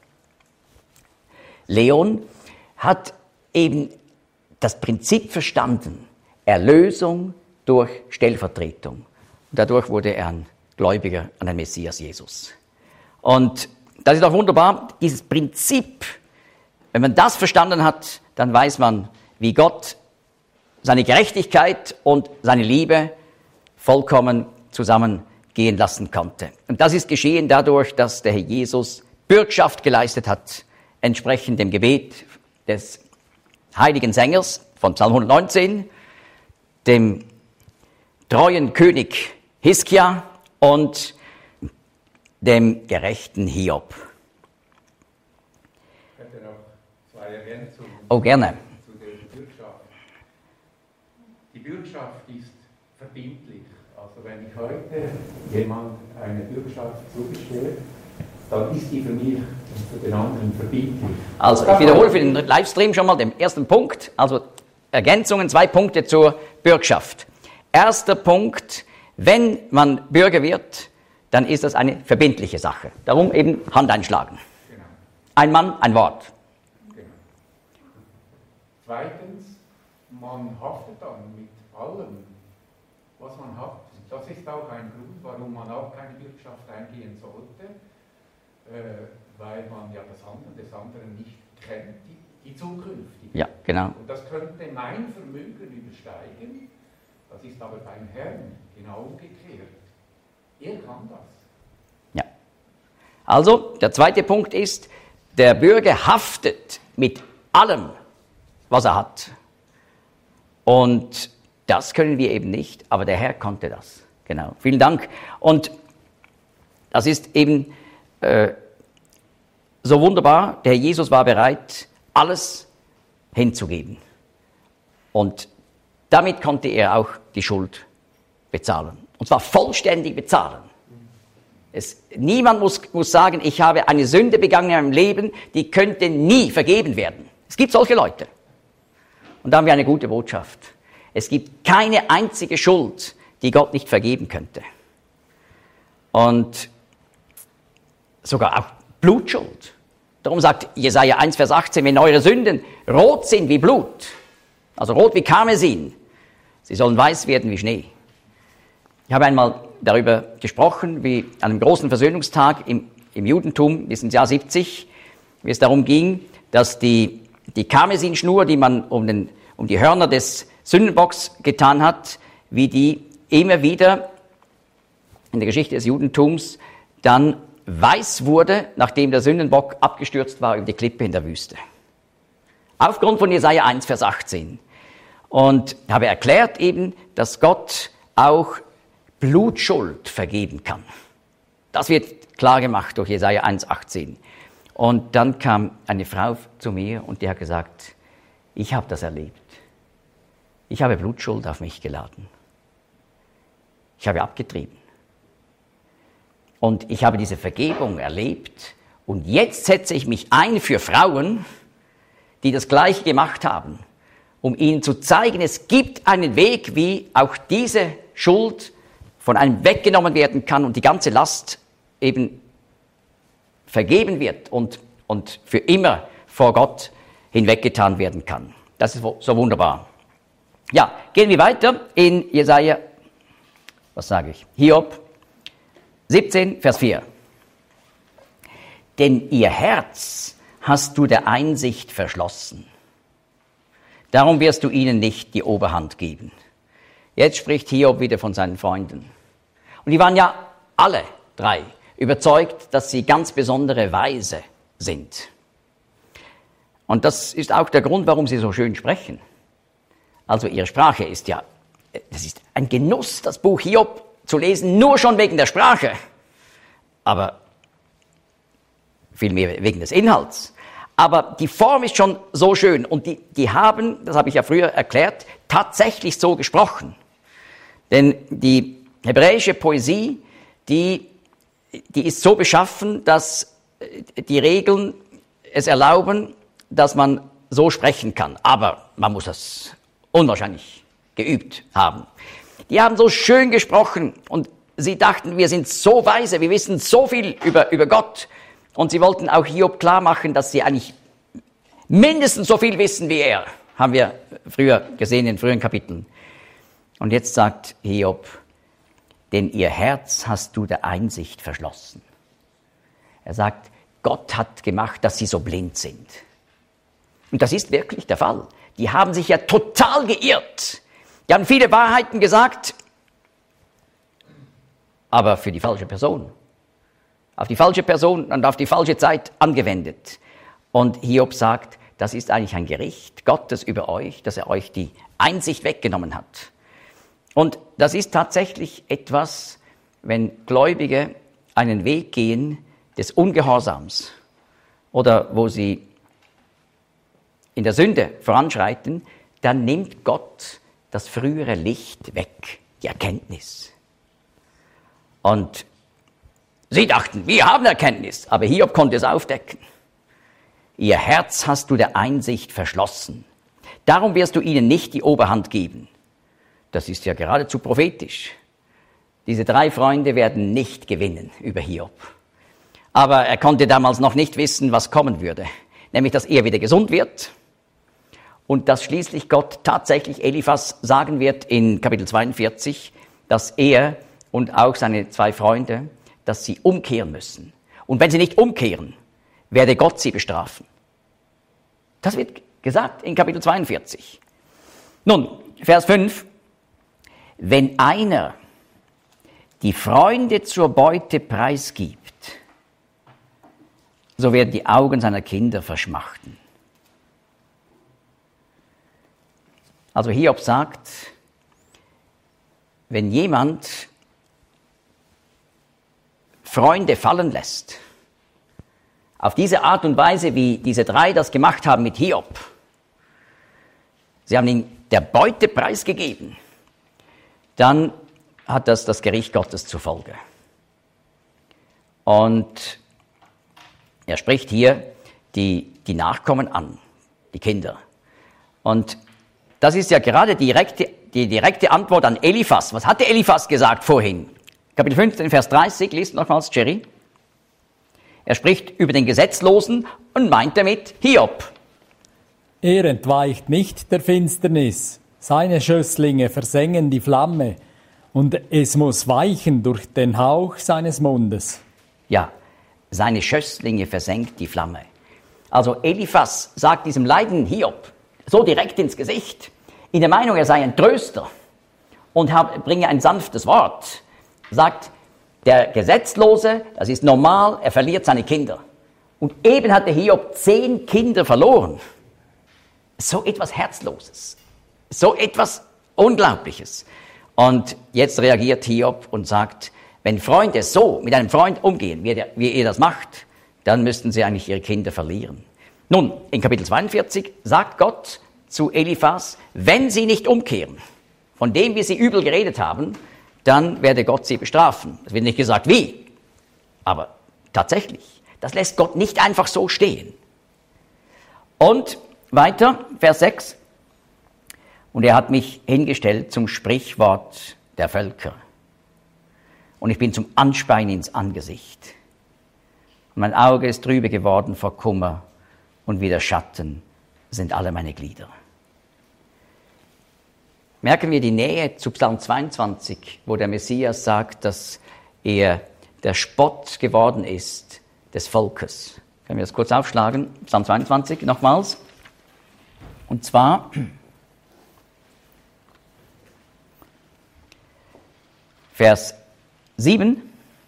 Leon, hat eben das Prinzip verstanden, Erlösung durch Stellvertretung. Und dadurch wurde er ein Gläubiger an den Messias Jesus. Und das ist auch wunderbar, dieses Prinzip, wenn man das verstanden hat, dann weiß man, wie Gott seine Gerechtigkeit und seine Liebe vollkommen zusammengehen lassen konnte. Und das ist geschehen dadurch, dass der Herr Jesus Bürgschaft geleistet hat, entsprechend dem Gebet des heiligen Sängers von Psalm hundertneunzehn, dem treuen König Hiskia und dem gerechten Hiob. Ich hätte noch zwei Ergänzungen. Oh, gerne. Zu der Bürgschaft. Die Bürgschaft ist verbindlich. Also wenn ich heute jemand eine Bürgschaft zugestehe, dann ist die für mich und für den anderen verbindlich. Also ich wiederhole für den Livestream schon mal den ersten Punkt, also Ergänzungen, zwei Punkte zur Bürgschaft. Erster Punkt, wenn man Bürger wird, dann ist das eine verbindliche Sache. Darum eben Hand einschlagen. Genau. Ein Mann, ein Wort. Genau. Zweitens, man haftet dann mit allem, was man hat. Das ist auch ein Grund, warum man auch keine Bürgschaft eingehen sollte, äh, weil man ja das Handeln des anderen nicht kennt, die, die zukünftige. Ja, genau. Und das könnte mein Vermögen übersteigen, das ist aber beim Herrn genau umgekehrt. Er kann das. Ja. Also, der zweite Punkt ist, der Bürger haftet mit allem, was er hat. Und das können wir eben nicht, aber der Herr konnte das. Genau. Vielen Dank. Und das ist eben äh, so wunderbar. Der Herr Jesus war bereit, alles hinzugeben. Und damit konnte er auch die Schuld bezahlen. Und zwar vollständig bezahlen. Es, niemand muss, muss sagen, ich habe eine Sünde begangen in meinem Leben, die könnte nie vergeben werden. Es gibt solche Leute. Und da haben wir eine gute Botschaft. Es gibt keine einzige Schuld, die Gott nicht vergeben könnte. Und sogar auch Blutschuld. Darum sagt Jesaja eins, Vers achtzehn, wenn eure Sünden rot sind wie Blut, also rot wie Karmesin, sie sollen weiß werden wie Schnee. Ich habe einmal darüber gesprochen, wie an einem großen Versöhnungstag im, im Judentum, bis ins Jahr siebzig, wie es darum ging, dass die die Karmesinschnur, die man um, den, um die Hörner des Sündenbocks getan hat, wie die immer wieder in der Geschichte des Judentums dann weiß wurde, nachdem der Sündenbock abgestürzt war über die Klippe in der Wüste. Aufgrund von Jesaja eins, Vers achtzehn. Und habe erklärt eben, dass Gott auch Blutschuld vergeben kann. Das wird klar gemacht durch Jesaja eins, achtzehn. Und dann kam eine Frau zu mir und die hat gesagt, ich habe das erlebt. Ich habe Blutschuld auf mich geladen. Ich habe abgetrieben. Und ich habe diese Vergebung erlebt. Und jetzt setze ich mich ein für Frauen, die das Gleiche gemacht haben, um ihnen zu zeigen, es gibt einen Weg, wie auch diese Schuld von einem weggenommen werden kann und die ganze Last eben vergeben wird und, und für immer vor Gott hinweggetan werden kann. Das ist so wunderbar. Ja, gehen wir weiter in Jesaja, was sage ich? Hiob siebzehn, Vers vier. Denn ihr Herz hast du der Einsicht verschlossen. Darum wirst du ihnen nicht die Oberhand geben. Jetzt spricht Hiob wieder von seinen Freunden. Und die waren ja alle drei überzeugt, dass sie ganz besondere Weise sind. Und das ist auch der Grund, warum sie so schön sprechen. Also ihre Sprache ist ja, das ist ein Genuss, das Buch Hiob zu lesen, nur schon wegen der Sprache. Aber vielmehr wegen des Inhalts. Aber die Form ist schon so schön und die, die haben, das habe ich ja früher erklärt, tatsächlich so gesprochen. Denn die hebräische Poesie, die, die ist so beschaffen, dass die Regeln es erlauben, dass man so sprechen kann. Aber man muss das unwahrscheinlich geübt haben. Die haben so schön gesprochen und sie dachten, wir sind so weise, wir wissen so viel über, über Gott. Und sie wollten auch Hiob klar machen, dass sie eigentlich mindestens so viel wissen wie er. Haben wir früher gesehen in früheren Kapiteln. Und jetzt sagt Hiob, denn ihr Herz hast du der Einsicht verschlossen. Er sagt, Gott hat gemacht, dass sie so blind sind. Und das ist wirklich der Fall. Die haben sich ja total geirrt. Die haben viele Wahrheiten gesagt, aber für die falsche Person. Auf die falsche Person und auf die falsche Zeit angewendet. Und Hiob sagt, das ist eigentlich ein Gericht Gottes über euch, dass er euch die Einsicht weggenommen hat. Und das ist tatsächlich etwas, wenn Gläubige einen Weg gehen des Ungehorsams oder wo sie in der Sünde voranschreiten, dann nimmt Gott das frühere Licht weg, die Erkenntnis. Und sie dachten, wir haben Erkenntnis, aber Hiob konnte es aufdecken. Ihr Herz hast du der Einsicht verschlossen. Darum wirst du ihnen nicht die Oberhand geben. Das ist ja geradezu prophetisch. Diese drei Freunde werden nicht gewinnen über Hiob. Aber er konnte damals noch nicht wissen, was kommen würde. Nämlich, dass er wieder gesund wird und dass schließlich Gott tatsächlich Eliphas sagen wird in Kapitel zweiundvierzig, dass er und auch seine zwei Freunde, dass sie umkehren müssen. Und wenn sie nicht umkehren, werde Gott sie bestrafen. Das wird gesagt in Kapitel zweiundvierzig. Nun, Vers fünf. Wenn einer die Freunde zur Beute preisgibt, so werden die Augen seiner Kinder verschmachten. Also Hiob sagt, wenn jemand Freunde fallen lässt, auf diese Art und Weise, wie diese drei das gemacht haben mit Hiob, sie haben ihm der Beute preisgegeben, dann hat das das Gericht Gottes zur Folge. Und er spricht hier die, die Nachkommen an, die Kinder. Und das ist ja gerade die direkte, die direkte Antwort an Eliphas. Was hatte Eliphas gesagt vorhin? Kapitel fünfzehn, Vers dreißig, liest nochmals Jerry. Er spricht über den Gesetzlosen und meint damit Hiob. Er entweicht nicht der Finsternis. Seine Schösslinge versengen die Flamme und es muss weichen durch den Hauch seines Mundes. Ja, seine Schösslinge versenkt die Flamme. Also Eliphas sagt diesem leidenden Hiob so direkt ins Gesicht, in der Meinung, er sei ein Tröster und hab, bringe ein sanftes Wort, sagt, der Gesetzlose, das ist normal, er verliert seine Kinder. Und eben hat der Hiob zehn Kinder verloren. So etwas Herzloses, so etwas Unglaubliches. Und jetzt reagiert Hiob und sagt, wenn Freunde so mit einem Freund umgehen, wie, der, wie ihr das macht, dann müssten sie eigentlich ihre Kinder verlieren. Nun, in Kapitel zweiundvierzig sagt Gott zu Eliphas, wenn sie nicht umkehren, von dem, wie sie übel geredet haben, dann werde Gott sie bestrafen. Es wird nicht gesagt, wie, aber tatsächlich. Das lässt Gott nicht einfach so stehen. Und weiter, Vers sechs. Und er hat mich hingestellt zum Sprichwort der Völker. Und ich bin zum Anspeien ins Angesicht. Und mein Auge ist trübe geworden vor Kummer und wie der Schatten sind alle meine Glieder. Merken wir die Nähe zu Psalm zweiundzwanzig, wo der Messias sagt, dass er der Spott geworden ist des Volkes. Können wir das kurz aufschlagen? Psalm zweiundzwanzig nochmals. Und zwar Vers sieben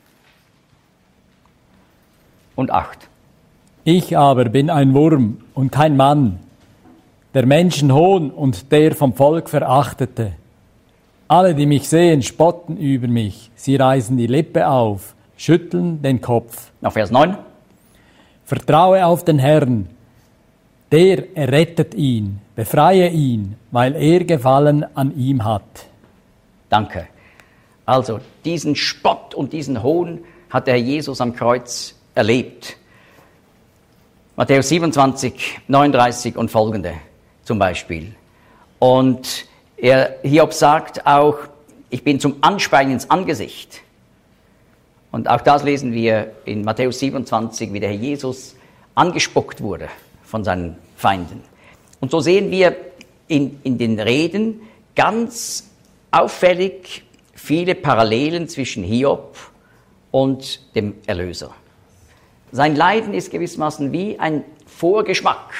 und acht. Ich aber bin ein Wurm und kein Mann, der Menschen Hohn und der vom Volk verachtete. Alle, die mich sehen, spotten über mich. Sie reißen die Lippe auf, schütteln den Kopf. Noch Vers neun. Vertraue auf den Herrn, der errettet ihn, befreie ihn, weil er Gefallen an ihm hat. Danke. Also diesen Spott und diesen Hohn hat der Herr Jesus am Kreuz erlebt. Matthäus siebenundzwanzig, neununddreißig und folgende zum Beispiel. Und er, Hiob sagt auch, ich bin zum Anspeien ins Angesicht. Und auch das lesen wir in Matthäus siebenundzwanzig, wie der Herr Jesus angespuckt wurde von seinen Feinden. Und so sehen wir in, in den Reden ganz auffällig viele Parallelen zwischen Hiob und dem Erlöser. Sein Leiden ist gewissermaßen wie ein Vorgeschmack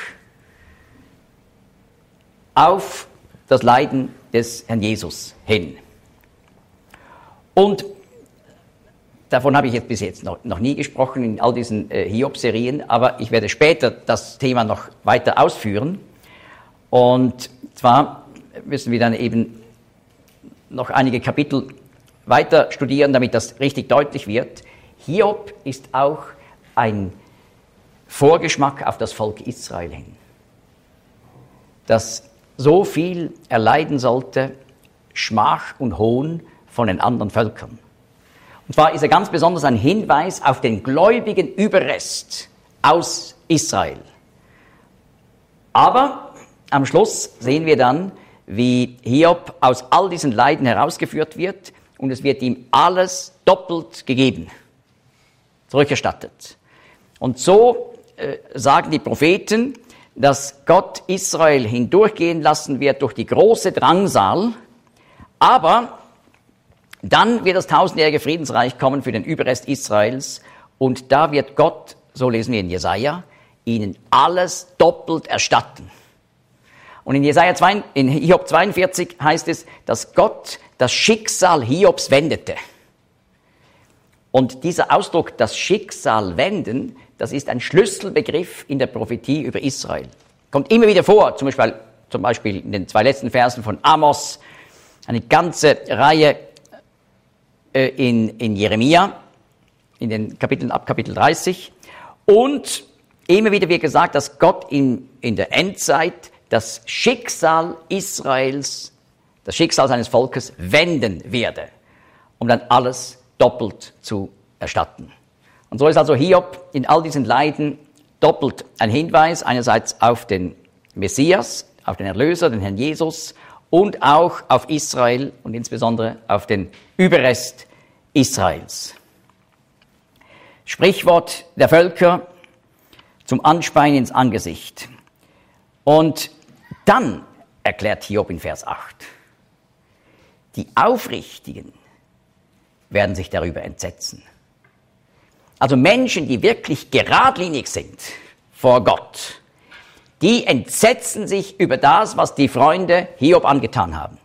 auf das Leiden des Herrn Jesus hin. Und davon habe ich jetzt bis jetzt noch, noch nie gesprochen in all diesen äh, Hiob-Serien, aber ich werde später das Thema noch weiter ausführen. Und zwar müssen wir dann eben noch einige Kapitel weiter studieren, damit das richtig deutlich wird. Hiob ist auch ein Vorgeschmack auf das Volk Israel hin, das so viel erleiden sollte, Schmach und Hohn von den anderen Völkern. Und zwar ist er ganz besonders ein Hinweis auf den gläubigen Überrest aus Israel. Aber am Schluss sehen wir dann, wie Hiob aus all diesen Leiden herausgeführt wird und es wird ihm alles doppelt gegeben, zurückerstattet. Und so äh, sagen die Propheten, dass Gott Israel hindurchgehen lassen wird durch die große Drangsal, aber dann wird das tausendjährige Friedensreich kommen für den Überrest Israels und da wird Gott, so lesen wir in Jesaja, ihnen alles doppelt erstatten. Und in Jesaja zwei, in Hiob zweiundvierzig heißt es, dass Gott das Schicksal Hiobs wendete. Und dieser Ausdruck, das Schicksal wenden, das ist ein Schlüsselbegriff in der Prophetie über Israel. Kommt immer wieder vor, zum Beispiel, zum Beispiel in den zwei letzten Versen von Amos, eine ganze Reihe äh, in, in Jeremia, in den Kapiteln ab Kapitel dreißig. Und immer wieder wird gesagt, dass Gott in, in der Endzeit das Schicksal Israels, das Schicksal seines Volkes wenden werde, um dann alles doppelt zu erstatten. Und so ist also Hiob in all diesen Leiden doppelt ein Hinweis, einerseits auf den Messias, auf den Erlöser, den Herrn Jesus, und auch auf Israel und insbesondere auf den Überrest Israels. Sprichwort der Völker zum Anspeien ins Angesicht. Und dann erklärt Hiob in Vers acht, die Aufrichtigen werden sich darüber entsetzen. Also Menschen, die wirklich geradlinig sind, vor Gott. Die entsetzen sich über das, was die Freunde Hiob angetan haben.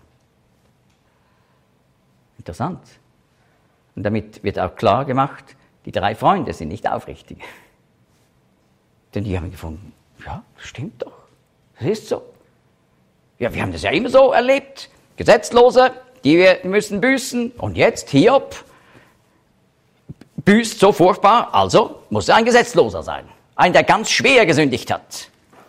Interessant. Und damit wird auch klar gemacht, die drei Freunde sind nicht aufrichtig. Denn die haben gefunden, ja, das stimmt doch, das ist so. Ja, wir haben das ja immer so erlebt. Gesetzlose, die wir müssen büßen. Und jetzt Hiob büßt so furchtbar, also muss er ein Gesetzloser sein. Ein, der ganz schwer gesündigt hat.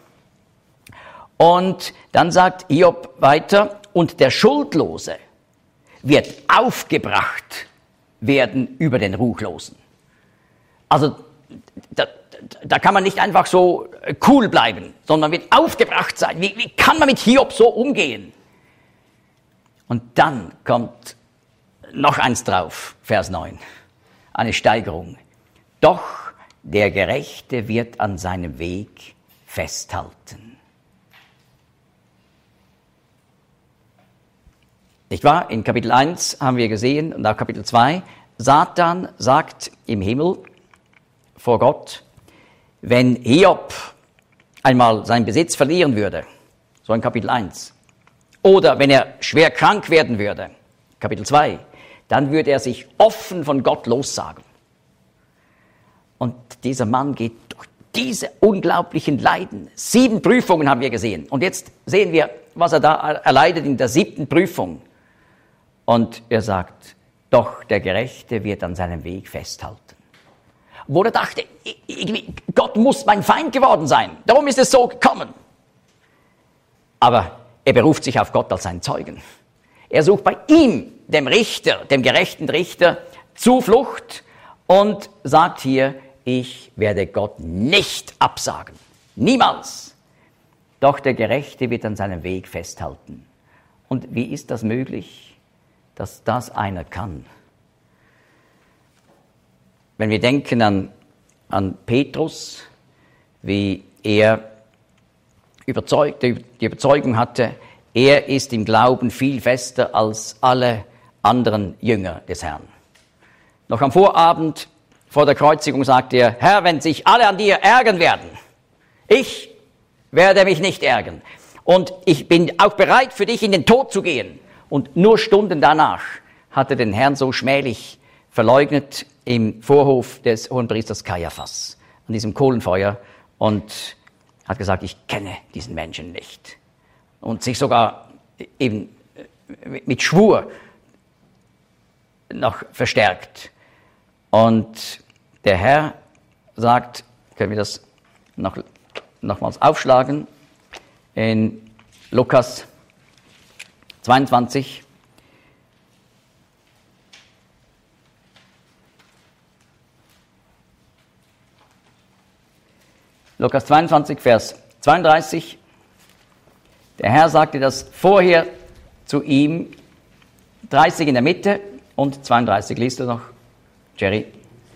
Und dann sagt Hiob weiter, und der Schuldlose wird aufgebracht werden über den Ruchlosen. Also da, da kann man nicht einfach so cool bleiben, sondern man wird aufgebracht sein. Wie, wie kann man mit Hiob so umgehen? Und dann kommt noch eins drauf, Vers neun, eine Steigerung. Doch der Gerechte wird an seinem Weg festhalten. Nicht wahr? In Kapitel eins haben wir gesehen und auch Kapitel zwei, Satan sagt im Himmel vor Gott, wenn Hiob einmal seinen Besitz verlieren würde, so in Kapitel eins, oder wenn er schwer krank werden würde, Kapitel zwei, dann würde er sich offen von Gott lossagen. Und dieser Mann geht durch diese unglaublichen Leiden. Sieben Prüfungen haben wir gesehen. Und jetzt sehen wir, was er da erleidet in der siebten Prüfung. Und er sagt, doch der Gerechte wird an seinem Weg festhalten. Wo er dachte, Gott muss mein Feind geworden sein. Darum ist es so gekommen. Aber er beruft sich auf Gott als seinen Zeugen. Er sucht bei ihm, dem Richter, dem gerechten Richter, Zuflucht und sagt hier, ich werde Gott nicht absagen. Niemals. Doch der Gerechte wird an seinem Weg festhalten. Und wie ist das möglich, dass das einer kann? Wenn wir denken an, an Petrus, wie er überzeugt, die Überzeugung hatte, er ist im Glauben viel fester als alle anderen Jünger des Herrn. Noch am Vorabend vor der Kreuzigung sagte er, Herr, wenn sich alle an dir ärgern werden, ich werde mich nicht ärgern. Und ich bin auch bereit, für dich in den Tod zu gehen. Und nur Stunden danach hat er den Herrn so schmählich verleugnet im Vorhof des Hohenpriesters Kaiaphas, an diesem Kohlenfeuer, und hat gesagt, ich kenne diesen Menschen nicht. Und sich sogar eben mit Schwur noch verstärkt. Und der Herr sagt, können wir das noch, nochmals aufschlagen, in Lukas zweiundzwanzig. Lukas zweiundzwanzig, Vers zweiunddreißig. Der Herr sagte das vorher zu ihm, dreißig in der Mitte und zweiunddreißig. Liest du noch, Jerry?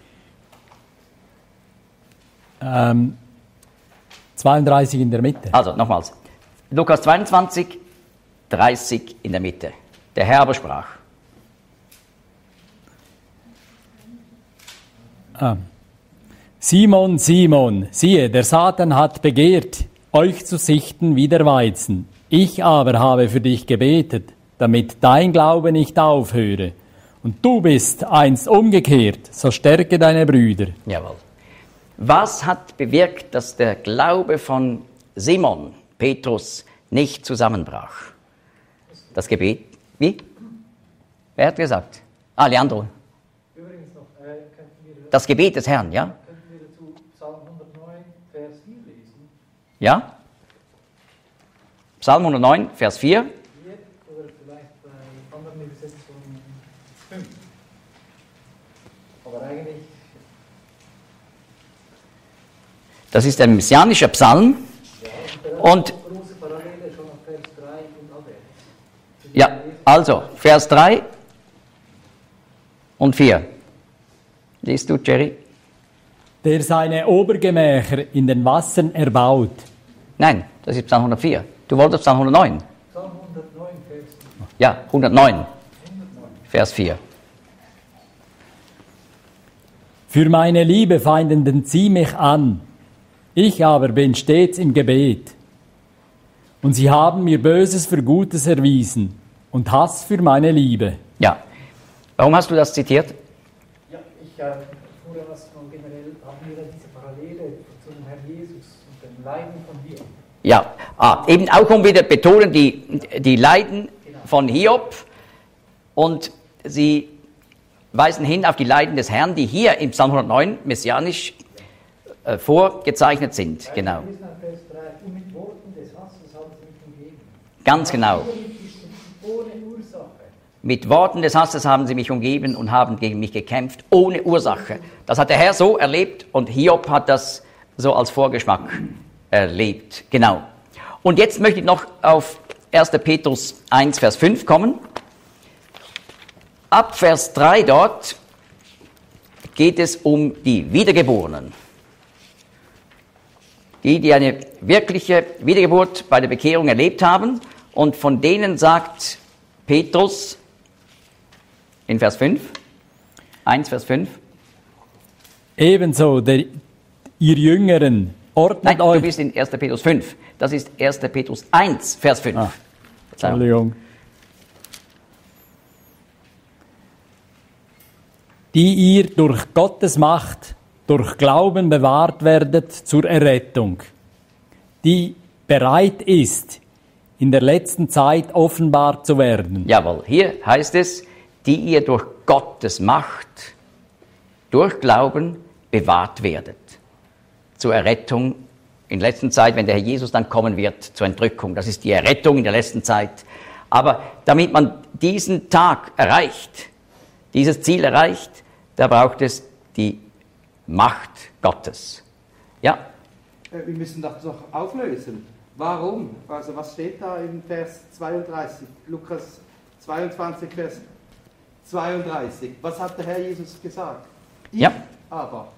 Ähm, zweiunddreißig in der Mitte. Also, nochmals. Lukas zweiundzwanzig, dreißig in der Mitte. Der Herr aber sprach. Ah. Simon, Simon, siehe, der Satan hat begehrt, euch zu sichten wie der Weizen. Ich aber habe für dich gebetet, damit dein Glaube nicht aufhöre. Und du bist einst umgekehrt, so stärke deine Brüder. Jawohl. Was hat bewirkt, dass der Glaube von Simon, Petrus, nicht zusammenbrach? Das Gebet. Wie? Wer hat gesagt? Ah, Leandro. Übrigens noch, äh, könnten wir, Das Gebet des Herrn, ja? könnten wir dazu Psalm hundertneun, Vers vier lesen? Ja? Psalm hundertneun, Vers vier. Hier oder vielleicht bei anderen Übersetzungen fünf. Aber eigentlich, Das ist ein messianischer Psalm. Und große Parallele schon auf Vers drei und abwärts. ja, also Vers drei und vier. Liest du, Jerry? Der seine Obergemächer in den Wassern erbaut. Nein, das ist Psalm hundertvier. Du wolltest Psalm hundertneun. Psalm hundertneun, Vers Ja, hundertneun, Vers vier. Für meine Liebe Feindenden zieh mich an. Ich aber bin stets im Gebet. Und sie haben mir Böses für Gutes erwiesen und Hass für meine Liebe. Ja. Warum hast du das zitiert? Ja, ich äh, vorher was von generell, haben wir diese Parallele zu dem Herrn Jesus und dem Leiden von Hiob. Ja, ah, eben auch um wieder betonen, die, die Leiden von Hiob, und sie weisen hin auf die Leiden des Herrn, die hier im Psalm hundertneun messianisch äh, vorgezeichnet sind. Genau. Wir lesen an Vers drei, und mit Worten des Hasses haben sie mich umgeben. Ganz genau. Ohne Ursache. Mit Worten des Hasses haben sie mich umgeben und haben gegen mich gekämpft, ohne Ursache. Das hat der Herr so erlebt und Hiob hat das so als Vorgeschmack erlebt. Genau. Und jetzt möchte ich noch auf erster Petrus eins, Vers fünf kommen. Ab Vers drei dort geht es um die Wiedergeborenen. Die, die eine wirkliche Wiedergeburt bei der Bekehrung erlebt haben. Und von denen sagt Petrus in Vers fünf, eins, Vers fünf. Ebenso, der, ihr Jüngeren, ordnet Nein, euch... du bist in erster Petrus fünf. Das ist erster Petrus eins, Vers fünf. Ah, Entschuldigung. Die ihr durch Gottes Macht, durch Glauben bewahrt werdet zur Errettung, die bereit ist, in der letzten Zeit offenbar zu werden. Jawohl, hier heißt es, die ihr durch Gottes Macht, durch Glauben bewahrt werdet. Zur Errettung in der letzten Zeit, wenn der Herr Jesus dann kommen wird, zur Entrückung. Das ist die Errettung in der letzten Zeit. Aber damit man diesen Tag erreicht, dieses Ziel erreicht, da braucht es die Macht Gottes. Ja? Wir müssen das doch auflösen. Warum? Also was steht da in Vers zweiunddreißig? Lukas zweiundzwanzig, Vers zweiunddreißig. Was hat der Herr Jesus gesagt? Ich Ja. aber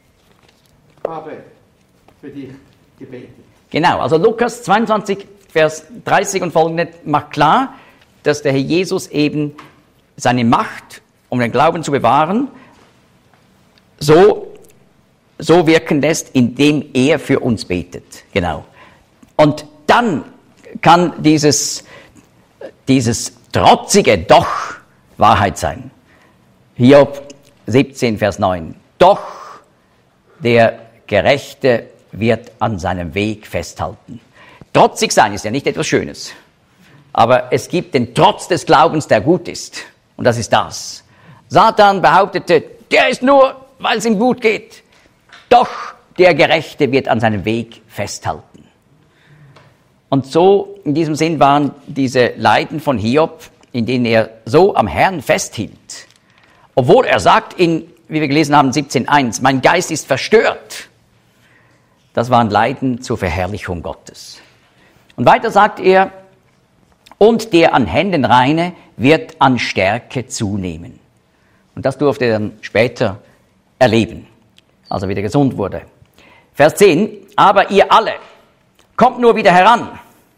habe für dich gebetet. Genau, also Lukas zweiundzwanzig, Vers dreißig und folgende macht klar, dass der Herr Jesus eben seine Macht, um den Glauben zu bewahren, so, so wirken lässt, indem er für uns betet. Genau. Und dann kann dieses, dieses trotzige Doch Wahrheit sein. Hiob siebzehn, Vers neun. Doch der Gerechte wird an seinem Weg festhalten. Trotzig sein ist ja nicht etwas Schönes. Aber es gibt den Trotz des Glaubens, der gut ist. Und das ist das. Satan behauptete, der ist nur, weil es ihm gut geht. Doch der Gerechte wird an seinem Weg festhalten. Und so, in diesem Sinn waren diese Leiden von Hiob, in denen er so am Herrn festhielt. Obwohl er sagt, in, wie wir gelesen haben, siebzehn eins, mein Geist ist verstört. Das waren Leiden zur Verherrlichung Gottes. Und weiter sagt er, und der an Händen reine wird an Stärke zunehmen. Und das durfte er dann später erleben, als er wieder gesund wurde. Vers zehn, aber ihr alle, kommt nur wieder heran.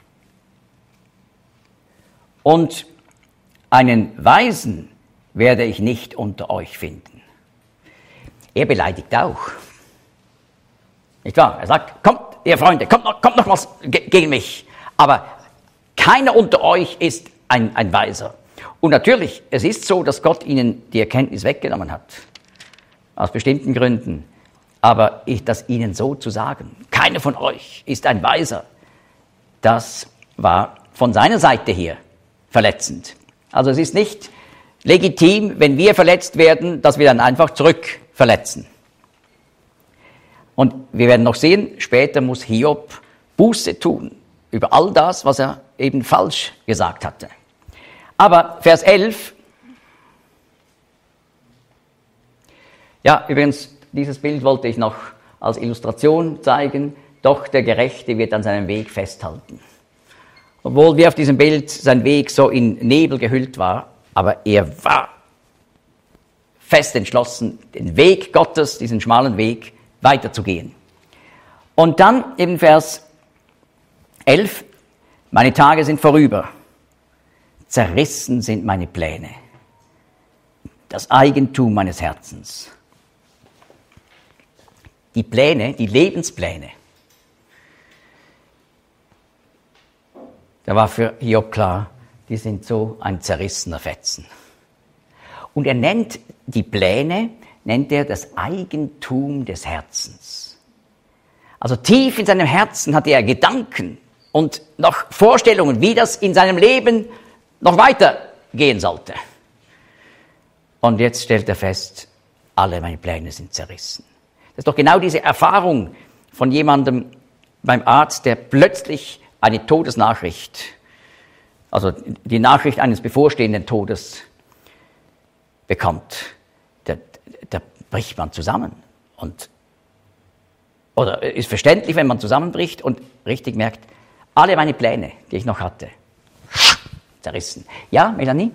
Und einen Weisen werde ich nicht unter euch finden. Er beleidigt auch. Nicht wahr? Er sagt, kommt, ihr Freunde, kommt noch, kommt noch was ge- gegen mich. Aber keiner unter euch ist ein, ein Weiser. Und natürlich, es ist so, dass Gott ihnen die Erkenntnis weggenommen hat. Aus bestimmten Gründen. Aber ich, das ihnen so zu sagen, keiner von euch ist ein Weiser, das war von seiner Seite her verletzend. Also es ist nicht legitim, wenn wir verletzt werden, dass wir dann einfach zurück verletzen. Und wir werden noch sehen, später muss Hiob Buße tun über all das, was er eben falsch gesagt hatte. Aber Vers elf, ja, übrigens, dieses Bild wollte ich noch als Illustration zeigen, doch der Gerechte wird an seinem Weg festhalten. Obwohl wie auf diesem Bild sein Weg so in Nebel gehüllt war, aber er war fest entschlossen, den Weg Gottes, diesen schmalen Weg, weiterzugehen. Und dann eben Vers elf, meine Tage sind vorüber, zerrissen sind meine Pläne, das Eigentum meines Herzens. Die Pläne, die Lebenspläne, Da war für Hiob klar, die sind so ein zerrissener Fetzen. Und er nennt die Pläne, nennt er das Eigentum des Herzens. Also tief in seinem Herzen hatte er Gedanken und noch Vorstellungen, wie das in seinem Leben noch weitergehen sollte. Und jetzt stellt er fest, alle meine Pläne sind zerrissen. Das ist doch genau diese Erfahrung von jemandem beim Arzt, der plötzlich eine Todesnachricht, also die Nachricht eines bevorstehenden Todes bekommt. Da, da bricht man zusammen. Und, oder ist verständlich, wenn man zusammenbricht und richtig merkt, alle meine Pläne, die ich noch hatte, zerrissen. Ja, Melanie?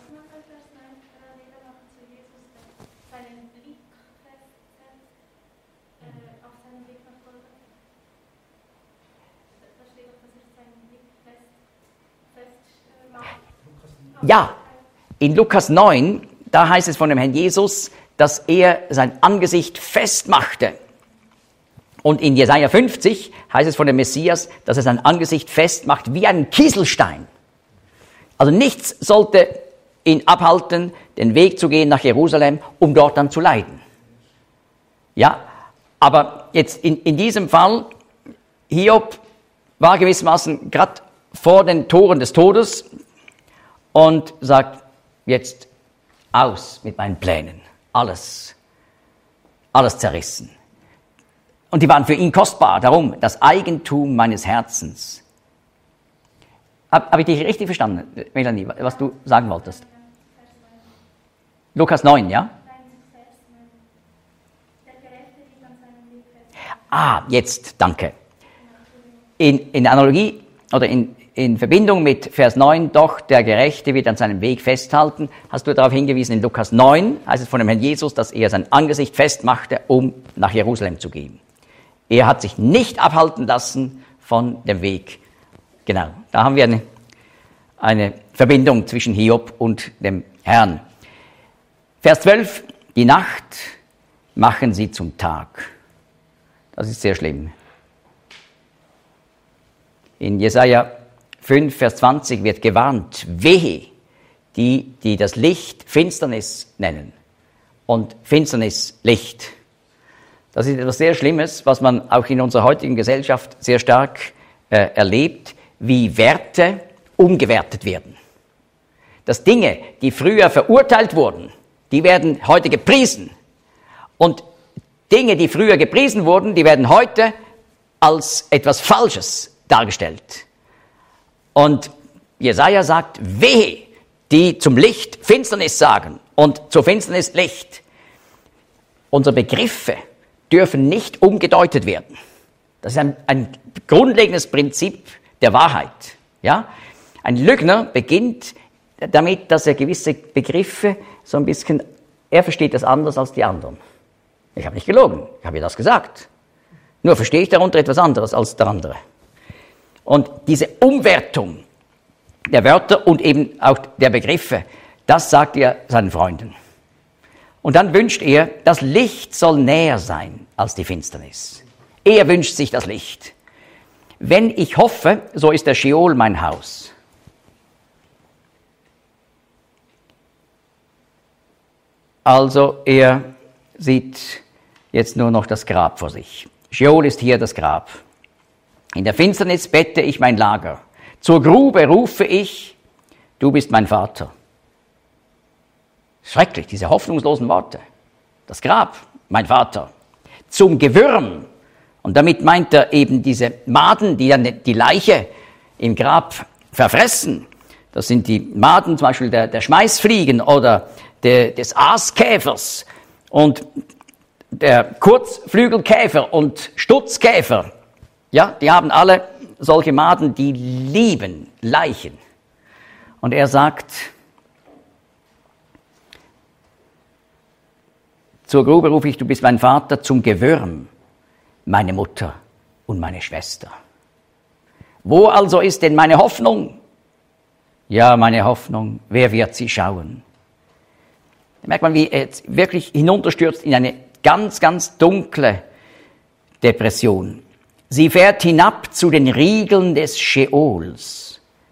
Ja, in Lukas neun, da heißt es von dem Herrn Jesus, dass er sein Angesicht festmachte. Und in Jesaja fünfzig heißt es von dem Messias, dass er sein Angesicht festmacht wie ein Kieselstein. Also nichts sollte ihn abhalten, den Weg zu gehen nach Jerusalem, um dort dann zu leiden. Ja, aber jetzt in, in diesem Fall, Hiob war gewissermaßen gerade vor den Toren des Todes und sagt, jetzt aus mit meinen Plänen. Alles, alles zerrissen. Und die waren für ihn kostbar, darum das Eigentum meines Herzens. Habe hab ich dich richtig verstanden, Melanie, was du sagen wolltest? Lukas neun, ja? Ah, jetzt, danke. In, in Analogie oder in, in Verbindung mit Vers neun, doch der Gerechte wird an seinem Weg festhalten, hast du darauf hingewiesen, in Lukas neun heißt es von dem Herrn Jesus, dass er sein Angesicht festmachte, um nach Jerusalem zu gehen. Er hat sich nicht abhalten lassen von dem Weg. Genau, da haben wir eine, eine Verbindung zwischen Hiob und dem Herrn. Vers zwölf, die Nacht machen sie zum Tag. Das ist sehr schlimm. In Jesaja fünf, Vers zwanzig wird gewarnt, wehe, die, die das Licht Finsternis nennen und Finsternis Licht. Das ist etwas sehr Schlimmes, was man auch in unserer heutigen Gesellschaft sehr stark äh, erlebt, wie Werte umgewertet werden. Dass Dinge, die früher verurteilt wurden, die werden heute gepriesen. Und Dinge, die früher gepriesen wurden, die werden heute als etwas Falsches dargestellt. Und Jesaja sagt, wehe, die zum Licht Finsternis sagen und zur Finsternis Licht. Unsere Begriffe dürfen nicht umgedeutet werden. Das ist ein, ein grundlegendes Prinzip der Wahrheit. Ja? Ein Lügner beginnt damit, dass er gewisse Begriffe so ein bisschen, er versteht das anders als die anderen. Ich habe nicht gelogen, ich habe ja das gesagt. Nur verstehe ich darunter etwas anderes als der andere. Und diese Umwertung der Wörter und eben auch der Begriffe, das sagt er seinen Freunden. Und dann wünscht er, das Licht soll näher sein als die Finsternis. Er wünscht sich das Licht. Wenn ich hoffe, so ist der Scheol mein Haus. Also er sieht jetzt nur noch das Grab vor sich. Scheol ist hier das Grab. In der Finsternis bette ich mein Lager. Zur Grube rufe ich, du bist mein Vater. Schrecklich, diese hoffnungslosen Worte. Das Grab, mein Vater. Zum Gewürm. Und damit meint er eben diese Maden, die dann die Leiche im Grab verfressen. Das sind die Maden zum Beispiel der, der Schmeißfliegen oder der, des Aaskäfers und der Kurzflügelkäfer und Stutzkäfer. Ja, die haben alle solche Maden, die lieben Leichen. Und er sagt, zur Grube rufe ich, du bist mein Vater, zum Gewürm, meine Mutter und meine Schwester. Wo also ist denn meine Hoffnung? Ja, meine Hoffnung, wer wird sie schauen? Da merkt man, wie er jetzt wirklich hinunterstürzt in eine ganz, ganz dunkle Depression. Sie fährt hinab zu den Riegeln des Scheols.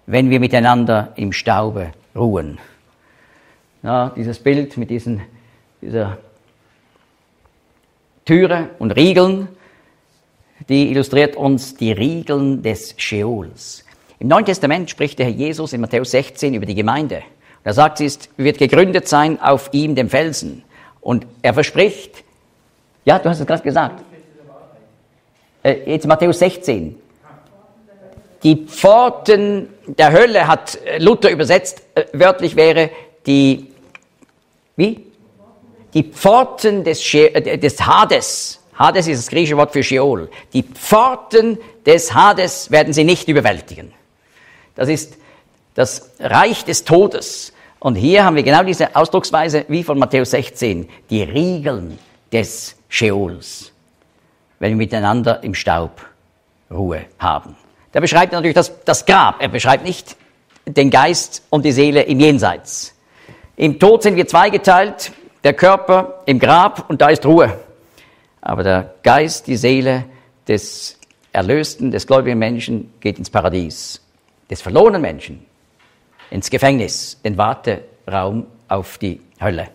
wenn wir miteinander im Staube ruhen. Ja, dieses Bild mit diesen, dieser Türe und Riegeln, die illustriert uns die Riegeln des Scheols. Im Neuen Testament spricht der Herr Jesus in Matthäus sechzehn über die Gemeinde. Er sagt, sie ist, wird gegründet sein auf ihm, dem Felsen. Und er verspricht, ja, du hast es gerade gesagt, äh, jetzt Matthäus sechzehn. Die Pforten der Hölle hat Luther übersetzt, äh, wörtlich wäre die, wie? Die Pforten des, Sche- äh, des Hades. Hades ist das griechische Wort für Scheol. Die Pforten des Hades werden sie nicht überwältigen. Das ist das Reich des Todes. Und hier haben wir genau diese Ausdrucksweise wie von Matthäus sechzehn. Die Riegeln des Scheols. Wenn wir miteinander im Staub Ruhe haben. Da beschreibt er natürlich das, das Grab. Er beschreibt nicht den Geist und die Seele im Jenseits. Im Tod sind wir zweigeteilt. Der Körper im Grab und da ist Ruhe. Aber der Geist, die Seele des Erlösten, des gläubigen Menschen geht ins Paradies. Des verlorenen Menschen ins Gefängnis, den Warteraum auf die Hölle.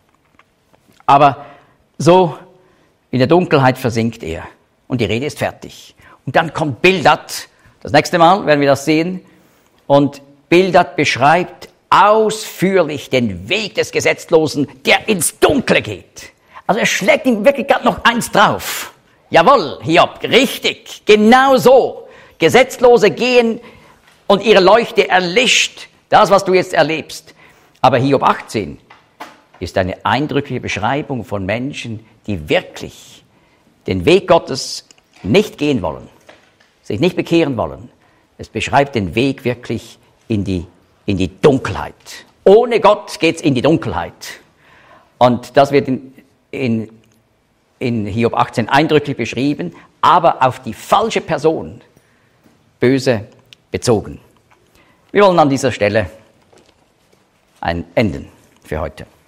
Aber so in der Dunkelheit versinkt er und die Rede ist fertig. Und dann kommt Bildad, das nächste Mal werden wir das sehen, und Bildad beschreibt ausführlich den Weg des Gesetzlosen, der ins Dunkle geht. Also er schlägt ihm wirklich gerade noch eins drauf. Jawohl, Hiob, richtig, genau so. Gesetzlose gehen und ihre Leuchte erlischt, das, was du jetzt erlebst. Aber Hiob achtzehn ist eine eindrückliche Beschreibung von Menschen, die wirklich den Weg Gottes nicht gehen wollen, sich nicht bekehren wollen. Es beschreibt den Weg wirklich in die, in die Dunkelheit. Ohne Gott geht's in die Dunkelheit. Und das wird in, in, in Hiob achtzehn eindrücklich beschrieben, aber auf die falsche Person böse bezogen. Wir wollen an dieser Stelle ein Enden für heute.